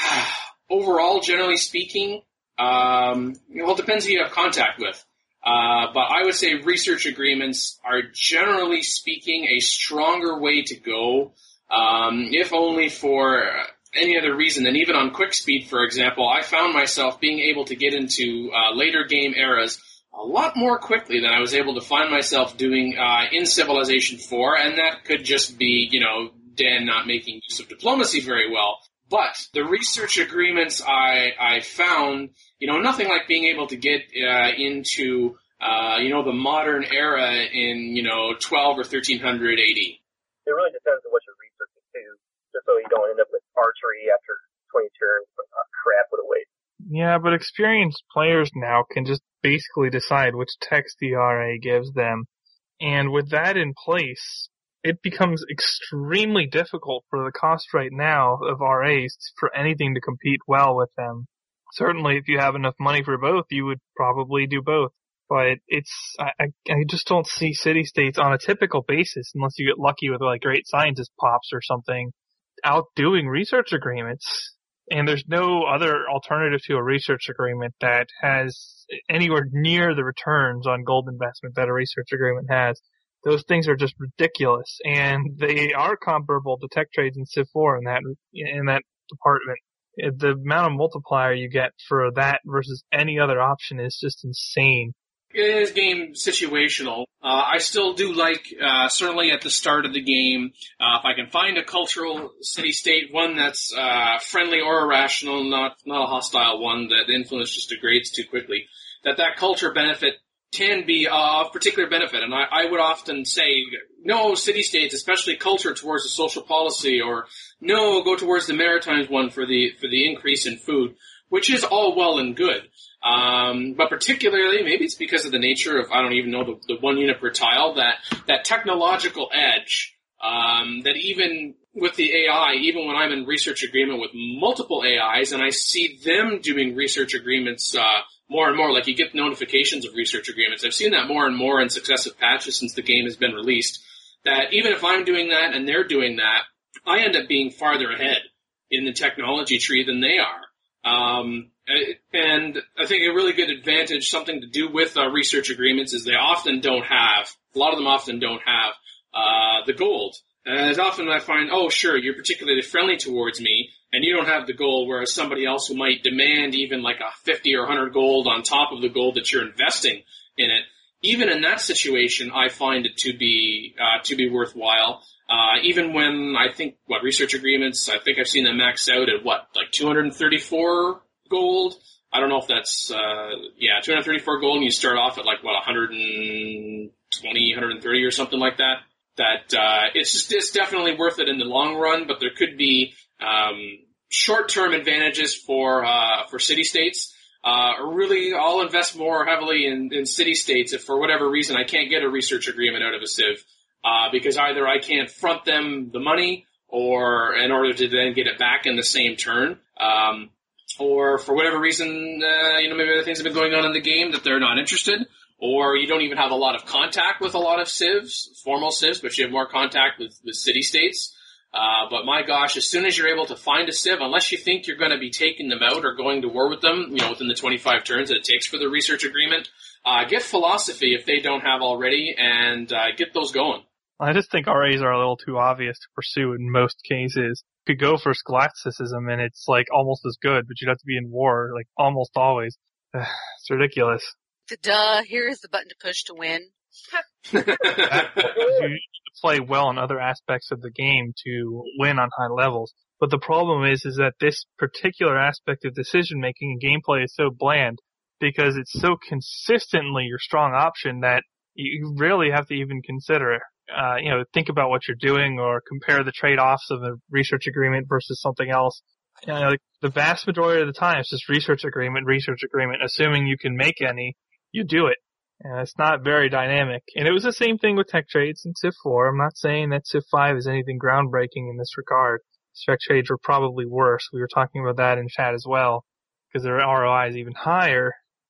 overall, generally speaking, um, well, it depends who you have contact with. Uh, but I would say research agreements are, generally speaking, a stronger way to go, um, if only for any other reason than even on quick speed, for example. I found myself being able to get into uh, later game eras a lot more quickly than I was able to find myself doing uh, in Civilization four, and that could just be, you know, Dan not making use of diplomacy very well. But the research agreements I, I found, you know, nothing like being able to get uh, into, uh, you know, the modern era in, you know, twelve or thirteen hundred A D. It really depends on what you're researching, too, just so you don't end up with archery after twenty turns, but uh, crap with a waste. Yeah, but experienced players now can just basically decide which text the R A gives them. And with that in place, it becomes extremely difficult for the cost right now of R As for anything to compete well with them. Certainly, if you have enough money for both, you would probably do both. But it's, I, I just don't see city-states on a typical basis, unless you get lucky with like Great Scientist Pops or something, outdoing research agreements. And there's no other alternative to a research agreement that has anywhere near the returns on gold investment that a research agreement has. Those things are just ridiculous, and they are comparable to tech trades in Civ four in that in that department. The amount of multiplier you get for that versus any other option is just insane. It is game situational. Uh, I still do like, uh, certainly at the start of the game, uh, if I can find a cultural city-state, one that's uh, friendly or irrational, not not a hostile one that influence just degrades too quickly, that that culture benefit can be of particular benefit. And I, I would often say, no, city-states, especially culture towards the social policy, or no, go towards the Maritimes one for the for the increase in food, which is all well and good. Um, but particularly, maybe it's because of the nature of, I don't even know, the, the one unit per tile, that, that technological edge, um, that even with the A I, even when I'm in research agreement with multiple A Is, and I see them doing research agreements, uh, more and more, like you get notifications of research agreements. I've seen that more and more in successive patches since the game has been released, that even if I'm doing that and they're doing that, I end up being farther ahead in the technology tree than they are. Um, and I think a really good advantage, something to do with uh, research agreements, is they often don't have, a lot of them often don't have, uh, the gold. And as often I find, oh sure, you're particularly friendly towards me, and you don't have the gold, whereas somebody else who might demand even like a fifty or one hundred gold on top of the gold that you're investing in it, even in that situation, I find it to be, uh, to be worthwhile. Uh, even when I think, what, research agreements, I think I've seen them max out at what, like two hundred thirty-four gold? I don't know if that's, uh, yeah, two hundred thirty-four gold, and you start off at like, what, one hundred twenty, one hundred thirty or something like that. That, uh, it's just, it's definitely worth it in the long run, but there could be, um, short-term advantages for, uh, for city-states. Uh, really, I'll invest more heavily in, in city-states if for whatever reason I can't get a research agreement out of a Civ. Uh, because either I can't front them the money, or in order to then get it back in the same turn, um, or for whatever reason, uh, you know, maybe other things have been going on in the game that they're not interested, or you don't even have a lot of contact with a lot of civs, formal civs, but you have more contact with, with city-states. Uh, but my gosh, as soon as you're able to find a civ, unless you think you're going to be taking them out or going to war with them, you know, within the twenty-five turns that it takes for the research agreement, uh, get philosophy if they don't have already, and uh, get those going. I just think R As are a little too obvious to pursue in most cases. You could go for scholasticism and it's like almost as good, but you'd have to be in war, like almost always. It's ridiculous. Duh, here's the button to push to win. You need to play well in other aspects of the game to win on high levels. But the problem is, is that this particular aspect of decision making and gameplay is so bland because it's so consistently your strong option that you rarely have to even consider it. Uh, you know, think about what you're doing or compare the trade-offs of a research agreement versus something else. You know, like the vast majority of the time it's just research agreement, research agreement. Assuming you can make any, you do it. And it's not very dynamic. And it was the same thing with tech trades in Civ four. I'm not saying that Civ five is anything groundbreaking in this regard. Tech trades were probably worse. We were talking about that in chat as well, because their R O I is even higher.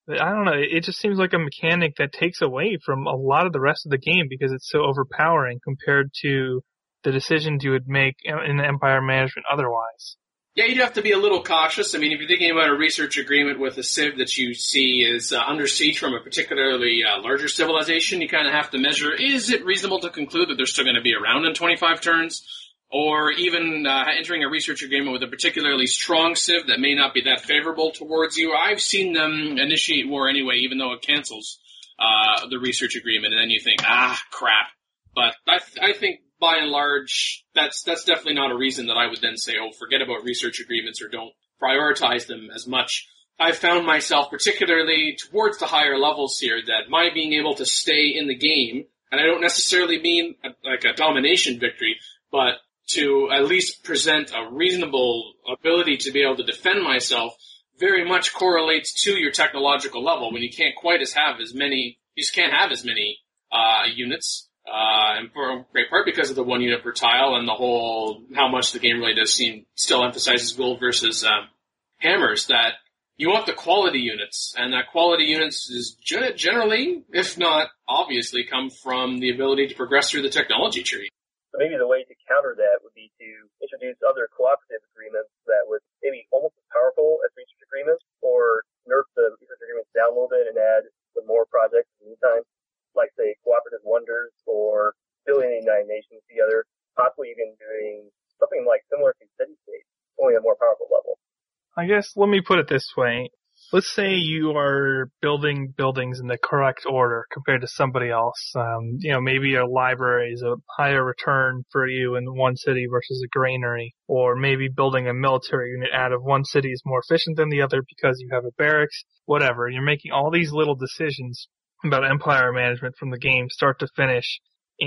But I don't know, it just seems like a mechanic that takes away from a lot of the rest of the game because it's so overpowering compared to the decisions you would make in Empire Management otherwise. Yeah, you'd have to be a little cautious. I mean, if you're thinking about a research agreement with a civ that you see is uh, under siege from a particularly uh, larger civilization, you kind of have to measure, is it reasonable to conclude that they're still going to be around in twenty-five turns? Or even uh, entering a research agreement with a particularly strong civ that may not be that favorable towards you. I've seen them initiate war anyway, even though it cancels uh, the research agreement, and then you think, ah, crap. But I, th- I think, by and large, that's that's definitely not a reason that I would then say, oh, forget about research agreements or don't prioritize them as much. I've found myself, particularly towards the higher levels here, that my being able to stay in the game, and I don't necessarily mean a, like a domination victory, but to at least present a reasonable ability to be able to defend myself very much correlates to your technological level. When you can't quite as have as many, you just can't have as many uh units, uh, and for a great part because of the one unit per tile and the whole, how much the game really does seem, still emphasizes gold versus um, hammers, that you want the quality units, and that quality units is generally, if not obviously, come from the ability to progress through the technology tree. So maybe the way to counter that would be to introduce other cooperative agreements that would maybe almost as powerful as research agreements, or nerf the research agreements down a little bit and add some more projects in the meantime, like, say, cooperative wonders or billion United Nations together, possibly even doing something like similar to City State, only a more powerful level. I guess let me put it this way. Let's say you are building buildings in the correct order compared to somebody else. Um, you know, maybe a library is a higher return for you in one city versus a granary, or maybe building a military unit out of one city is more efficient than the other because you have a barracks, whatever. You're making all these little decisions about Empire Management from the game start to finish,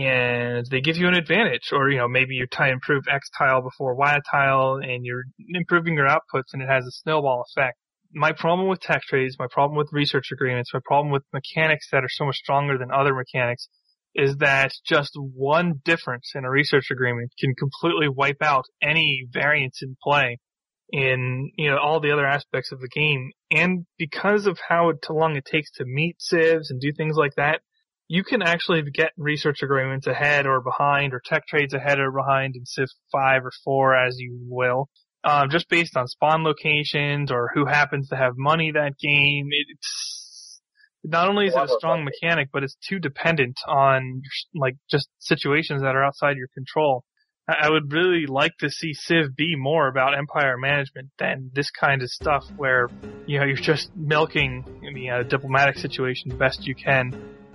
and they give you an advantage. Or, you know, maybe you try to improve X tile before Y tile, and you're improving your outputs, and it has a snowball effect. My problem with tech trades, my problem with research agreements, my problem with mechanics that are so much stronger than other mechanics is that just one difference in a research agreement can completely wipe out any variance in play in, you know, all the other aspects of the game. And because of how long it takes to meet civs and do things like that, you can actually get research agreements ahead or behind, or tech trades ahead or behind in Civ five or four, as you will. Um, just based on spawn locations or who happens to have money that game. It's not only is it a strong mechanic, but it's too dependent on, like, just situations that are outside your control. I would really like to see Civ be more about Empire Management than this kind of stuff where, you know, you're just milking the uh, diplomatic situation best you can.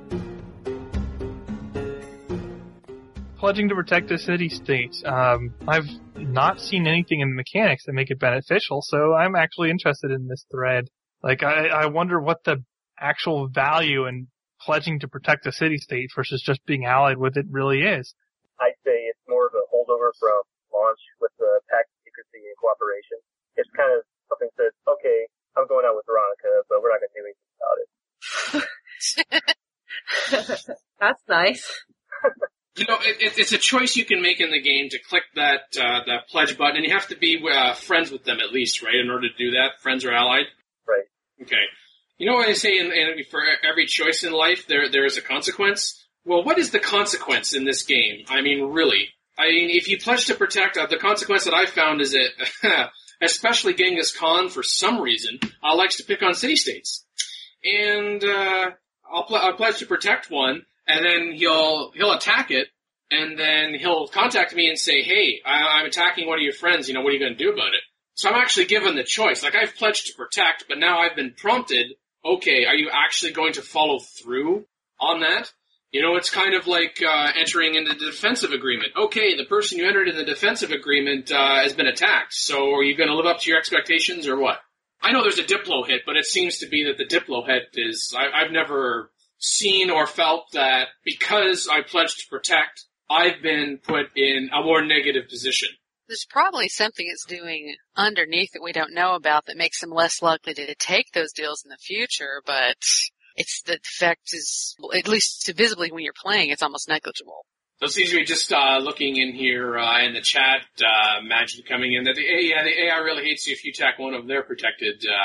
Pledging to protect a city-state. Um, I've not seen anything in the mechanics that make it beneficial, so I'm actually interested in this thread. Like, I, I wonder what the actual value in pledging to protect a city-state versus just being allied with it really is. I'd say it's more of a holdover from launch with the pact of secrecy and cooperation. It's kind of something that says, okay, I'm going out with Veronica, but we're not going to do anything about it. That's nice. You know, it, it, it's a choice you can make in the game to click that uh, that pledge button, and you have to be uh, friends with them at least, right, in order to do that? Friends or allied? Right. Okay. You know what I say in, in, for every choice in life, there there is a consequence? Well, what is the consequence in this game? I mean, really. I mean, if you pledge to protect, uh, the consequence that I found is that, especially Genghis Khan, for some reason, uh, likes to pick on city-states. And uh, I'll, pl- I'll pledge to protect one, and then he'll he'll attack it, and then he'll contact me and say, hey, I, I'm attacking one of your friends, you know, what are you going to do about it? So I'm actually given the choice. Like, I've pledged to protect, but now I've been prompted, okay, are you actually going to follow through on that? You know, it's kind of like uh, entering into the defensive agreement. Okay, the person you entered in the defensive agreement uh, has been attacked, so are you going to live up to your expectations or what? I know there's a Diplo hit, but it seems to be that the Diplo hit is, I, I've never seen or felt that because I pledged to protect, I've been put in a more negative position. There's probably something it's doing underneath that we don't know about that makes them less likely to take those deals in the future, but it's the effect is, at least visibly when you're playing, it's almost negligible. So it seems to be just uh, looking in here uh, in the chat, uh, Imagine coming in, that the, yeah, the A I really hates you if you attack one of their protected uh,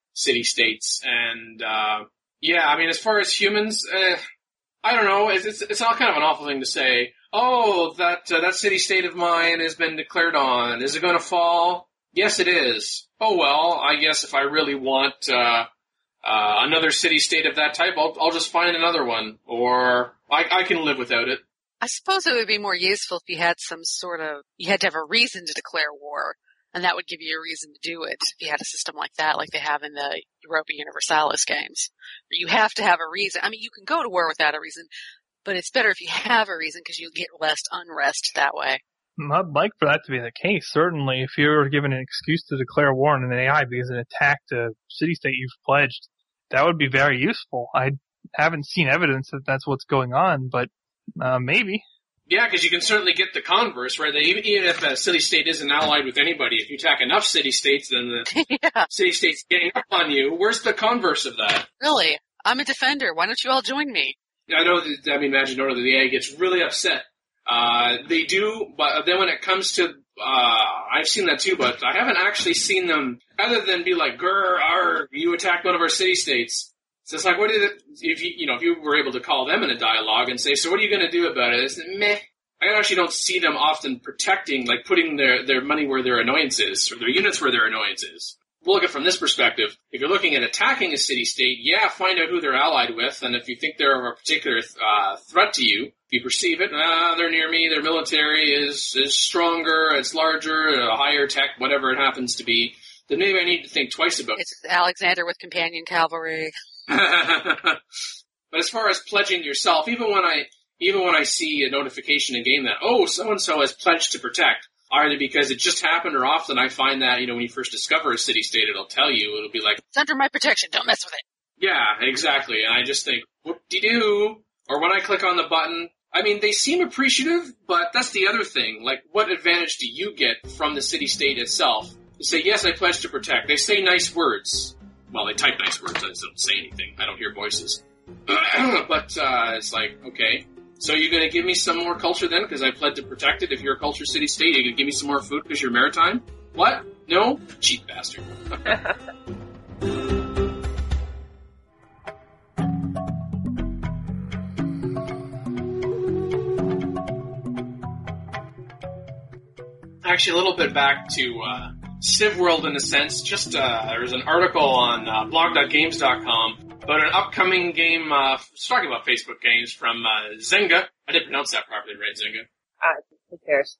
city-states. And, uh, yeah, I mean, as far as humans, uh, I don't know, it's, it's, it's all kind of an awful thing to say. Oh, that, uh, that city-state of mine has been declared on. Is it going to fall? Yes, it is. Oh, well, I guess if I really want, uh, uh, another city-state of that type, I'll, I'll just find another one. Or I, I can live without it. I suppose it would be more useful if you had some sort of, you had to have a reason to declare war, and that would give you a reason to do it if you had a system like that, like they have in the Europa Universalis games, where you have to have a reason. I mean, you can go to war without a reason, but it's better if you have a reason because you'll get less unrest that way. I'd like for that to be the case, certainly. If you're given an excuse to declare war on an A I because it attacked a city-state you've pledged, that would be very useful. I haven't seen evidence that that's what's going on, but Uh, maybe. Yeah, because you can certainly get the converse, right? That even, even if a city-state isn't allied with anybody, if you attack enough city-states, then the yeah. city-state's getting up on you. Where's the converse of that? Really? I'm a defender. Why don't you all join me? I know that, I mean, imagine Order that the A I gets really upset. Uh, they do, but then when it comes to, uh, I've seen that too, but I haven't actually seen them, other than be like, grr, arr, you attacked one of our city-states. So it's like, what did it, if you, you know, if you were able to call them in a dialogue and say, so what are you going to do about it? It's meh. I actually don't see them often protecting, like putting their, their money where their annoyance is, or their units where their annoyance is. We'll look at it from this perspective. If you're looking at attacking a city-state, yeah, find out who they're allied with, and if you think they're of a particular uh, threat to you, if you perceive it, ah, they're near me, their military is, is stronger, it's larger, a higher tech, whatever it happens to be, then maybe I need to think twice about it. It's Alexander with companion cavalry. But as far as pledging yourself, even when I even when I see a notification in game that, oh, so-and-so has pledged to protect, either because it just happened or often I find that, you know, when you first discover a city-state, it'll tell you, it'll be like, it's under my protection, don't mess with it. Yeah, exactly. And I just think, whoop-de-doo. Or when I click on the button, I mean, they seem appreciative, but that's the other thing. Like, what advantage do you get from the city-state itself? They say, yes, I pledge to protect. They say nice words. Well, they type nice words. I just don't say anything. I don't hear voices. But uh, it's like, okay, so you're going to give me some more culture then because I pledged to protect it? If you're a culture city-state, you're going to give me some more food because you're maritime? What? No? Cheap bastard. Actually, a little bit back to uh, Civ World in a sense. Just uh, there was an article on uh, blog dot games dot com about an upcoming game, uh, talking about Facebook games from uh, Zynga. I didn't pronounce that properly, right, Zynga? Uh, who cares?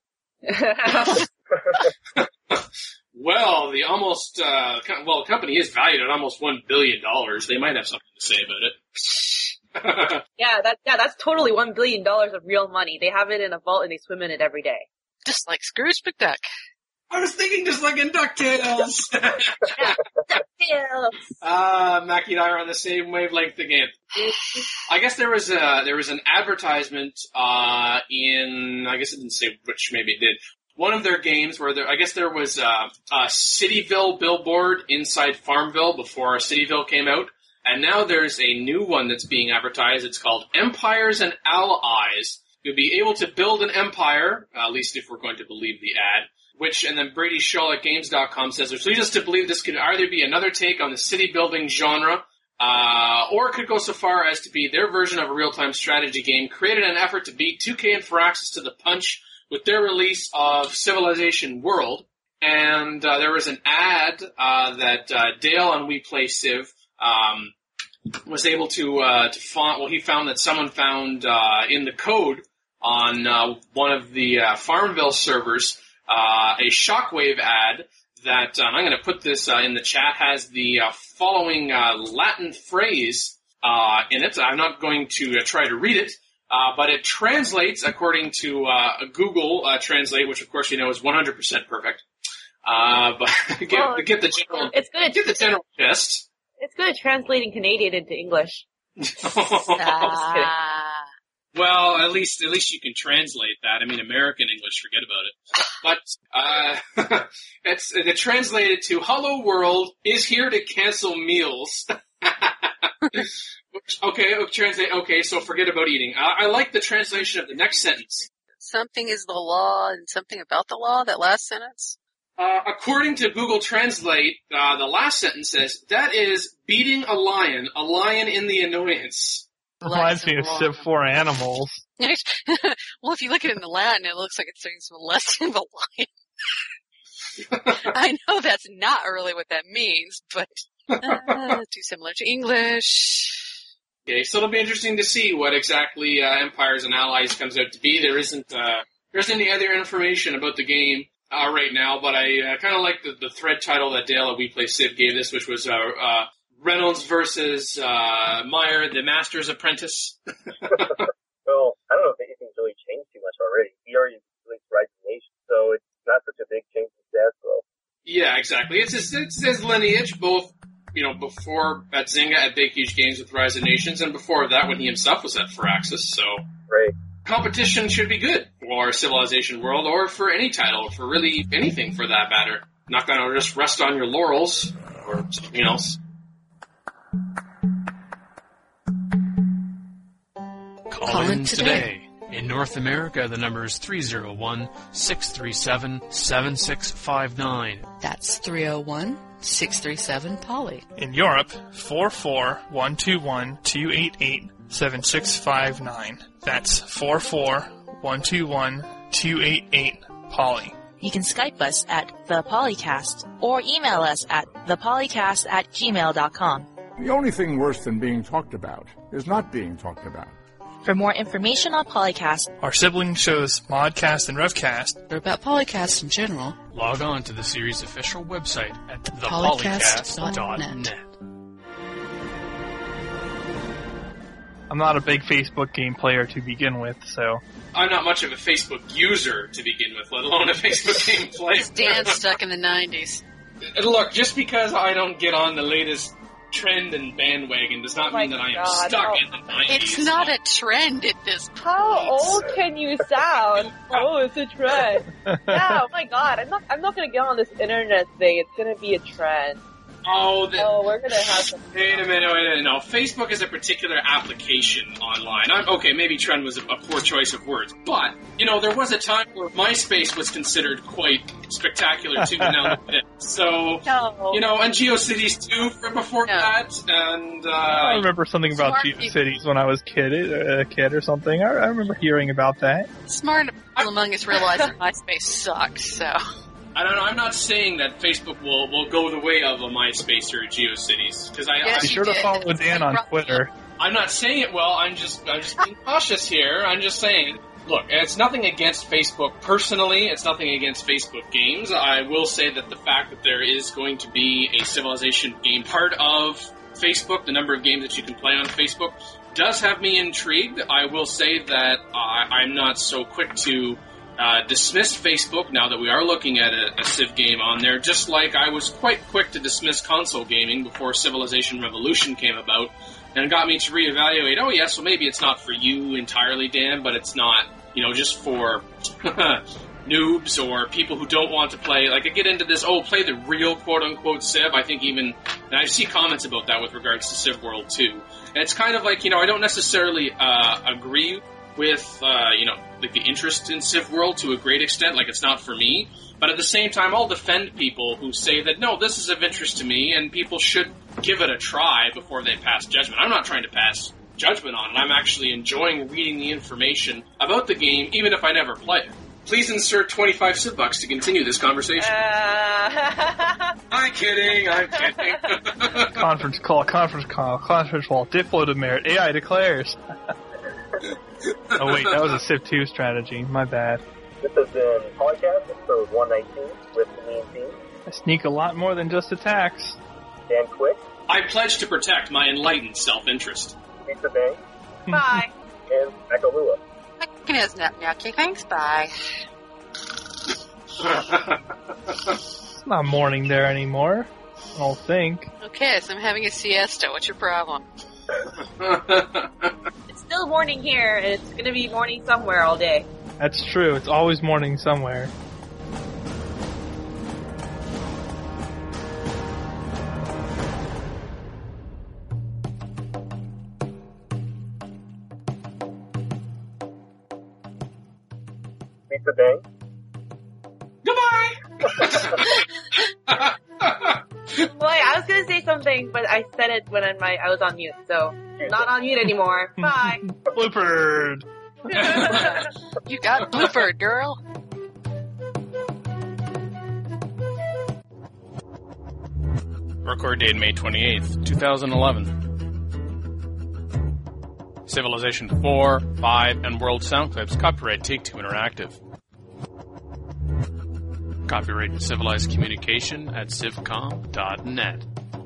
Well, the almost, uh, well, the company is valued at almost one billion dollars. They might have something to say about it. yeah, that, yeah, that's totally one billion dollars of real money. They have it in a vault and they swim in it every day. Just like Scrooge McDuck. I was thinking just like in DuckTales. yeah, DuckTales. Uh, Mackie and I are on the same wavelength again. I guess there was a, there was an advertisement, uh, in, I guess it didn't say which, maybe it did. One of their games where there, I guess there was a, a Cityville billboard inside Farmville before Cityville came out. And now there's a new one that's being advertised. It's called Empires and Allies. You'll be able to build an empire, uh, at least if we're going to believe the ad, which, and then Brady Shull at games dot com says, which leads us to believe this could either be another take on the city building genre, uh, or it could go so far as to be their version of a real-time strategy game created in an effort to beat two K and Firaxis to the punch with their release of Civilization World. And uh, there was an ad uh, that uh, Dale on We Play Civ um, was able to, uh, to find, well, he found that someone found uh, in the code on uh, one of the uh, Farmville servers uh, a Shockwave ad that, um, I'm going to put this uh, in the chat, has the uh, following uh, Latin phrase uh, in it. I'm not going to uh, try to read it, uh, but it translates according to uh, Google uh, Translate, which of course you know is one hundred percent perfect. Uh, but get, well, get the general, it's good at, get the general gist. It's good at translating Canadian into English. Ah. Well, at least at least you can translate that. I mean, American English, forget about it. But uh it's it translated to "Hello World is here to cancel meals." okay, translate. Okay, so forget about eating. I, I like the translation of the next sentence. Something is the law and something about the law. That last sentence. Uh, according to Google Translate, uh, the last sentence says, that is beating a lion, a lion in the annoyance. Reminds me of Civ four Animals. Well, if you look at it in the Latin, it looks like it's saying some less than the lion. I know that's not really what that means, but uh, too similar to English. Okay, so it'll be interesting to see what exactly uh, Empires and Allies comes out to be. There isn't uh, there isn't any other information about the game uh, right now, but I uh, kind of like the, the thread title that Dale at We Play Civ gave this, which was uh, uh, Reynolds versus uh, Meyer, the Master's Apprentice. Well, I don't know if anything's really changed too much already. He already released Rising Nation, so it's not such a big change in stats, though. Yeah, exactly. It's his, it's his lineage, both, you know, before at Zynga at Big Huge Games with Rise of Nations, and before that when he himself was at Firaxis, so... Right. Competition should be good for Civilization World, or for any title, for really anything for that matter. Not gonna just rest on your laurels, or something else. Call in today. In North America, the number is three oh one, six three seven, seven six five nine. That's three oh one, six three seven, Polly. In Europe, four four one two one two eight eight seven six five nine. That's four four one two one two eight eight, Polly. You can Skype us at The Polycast or email us at thepolycast at gmail dot com. The only thing worse than being talked about is not being talked about. For more information on Polycast, our sibling shows Modcast and Revcast, or about Polycast in general, log on to the series' official website at the polycast polycast dot net. I'm not a big Facebook game player to begin with, so... I'm not much of a Facebook user to begin with, let alone a Facebook game player. Dan's stuck in the nineties. Look, just because I don't get on the latest trend and bandwagon does not oh mean that I am God, stuck how, in the nineties. It's not a trend at this point. How old can you sound? Oh, it's a trend. Yeah, oh my God, I'm not. I'm not gonna get on this internet thing. It's gonna be a trend. Oh, the, oh, we're gonna have some. Wait a minute, wait a minute. No, Facebook is a particular application online. I'm, okay, maybe trend was a, a poor choice of words, but you know, there was a time where MySpace was considered quite spectacular too. Now look at it. So, no. you know, and GeoCities too for before no. that, and uh, I remember something about GeoCities when I was kid, a kid or something. I, I remember hearing about that. Smart people among us realize that MySpace sucks, so. I don't know. I'm not saying that Facebook will, will go the way of a MySpace or a GeoCities because I. Yes, Be sure to follow Dan on Twitter. I'm not saying it well. I'm just I'm just being cautious here. I'm just saying. Look, it's nothing against Facebook personally. It's nothing against Facebook games. I will say that the fact that there is going to be a Civilization game part of Facebook, the number of games that you can play on Facebook, does have me intrigued. I will say that uh, I'm not so quick to. Uh, dismiss Facebook now that we are looking at a, a Civ game on there, just like I was quite quick to dismiss console gaming before Civilization Revolution came about, and it got me to reevaluate, oh yeah, so maybe it's not for you entirely, Dan, but it's not, you know, just for noobs or people who don't want to play, like I get into this, oh, play the real quote-unquote Civ. I think even, and I see comments about that with regards to Civ World too. And it's kind of like, you know, I don't necessarily uh, agree with, uh, you know, like the interest in Civ World to a great extent, like it's not for me, but at the same time I'll defend people who say that, no, this is of interest to me and people should give it a try before they pass judgment. I'm not trying to pass judgment on it. I'm actually enjoying reading the information about the game, even if I never play it. Please insert twenty-five Civ bucks to continue this conversation. Uh... I'm kidding, I'm kidding. Conference call, conference call, conference call, Diplo to merit, A I declares. Oh wait, that was a Civ two strategy. My bad. This has been Polycast, episode one nineteen, with the mean team. I sneak a lot more than just attacks. Dan Quick. I pledge to protect my enlightened self-interest. Pizza Bang. Bye. And Echo Lua. Okay, thanks, bye. It's not morning there anymore, I don't think. Okay, so I'm having a siesta. What's your problem? It's still morning here, and it's gonna be morning somewhere all day. That's true. It's always morning somewhere. Pizza Bang. Goodbye! Wait, I was gonna say something, but I said it when my I was on mute, so not on mute anymore. Bye. Bloopered. You got bloopered, girl. Record date May twenty-eighth, twenty eleven. Civilization four, five, and World Sound Clips. Copyright Take-Two Interactive. Copyright Civilized Communication at civcom dot net.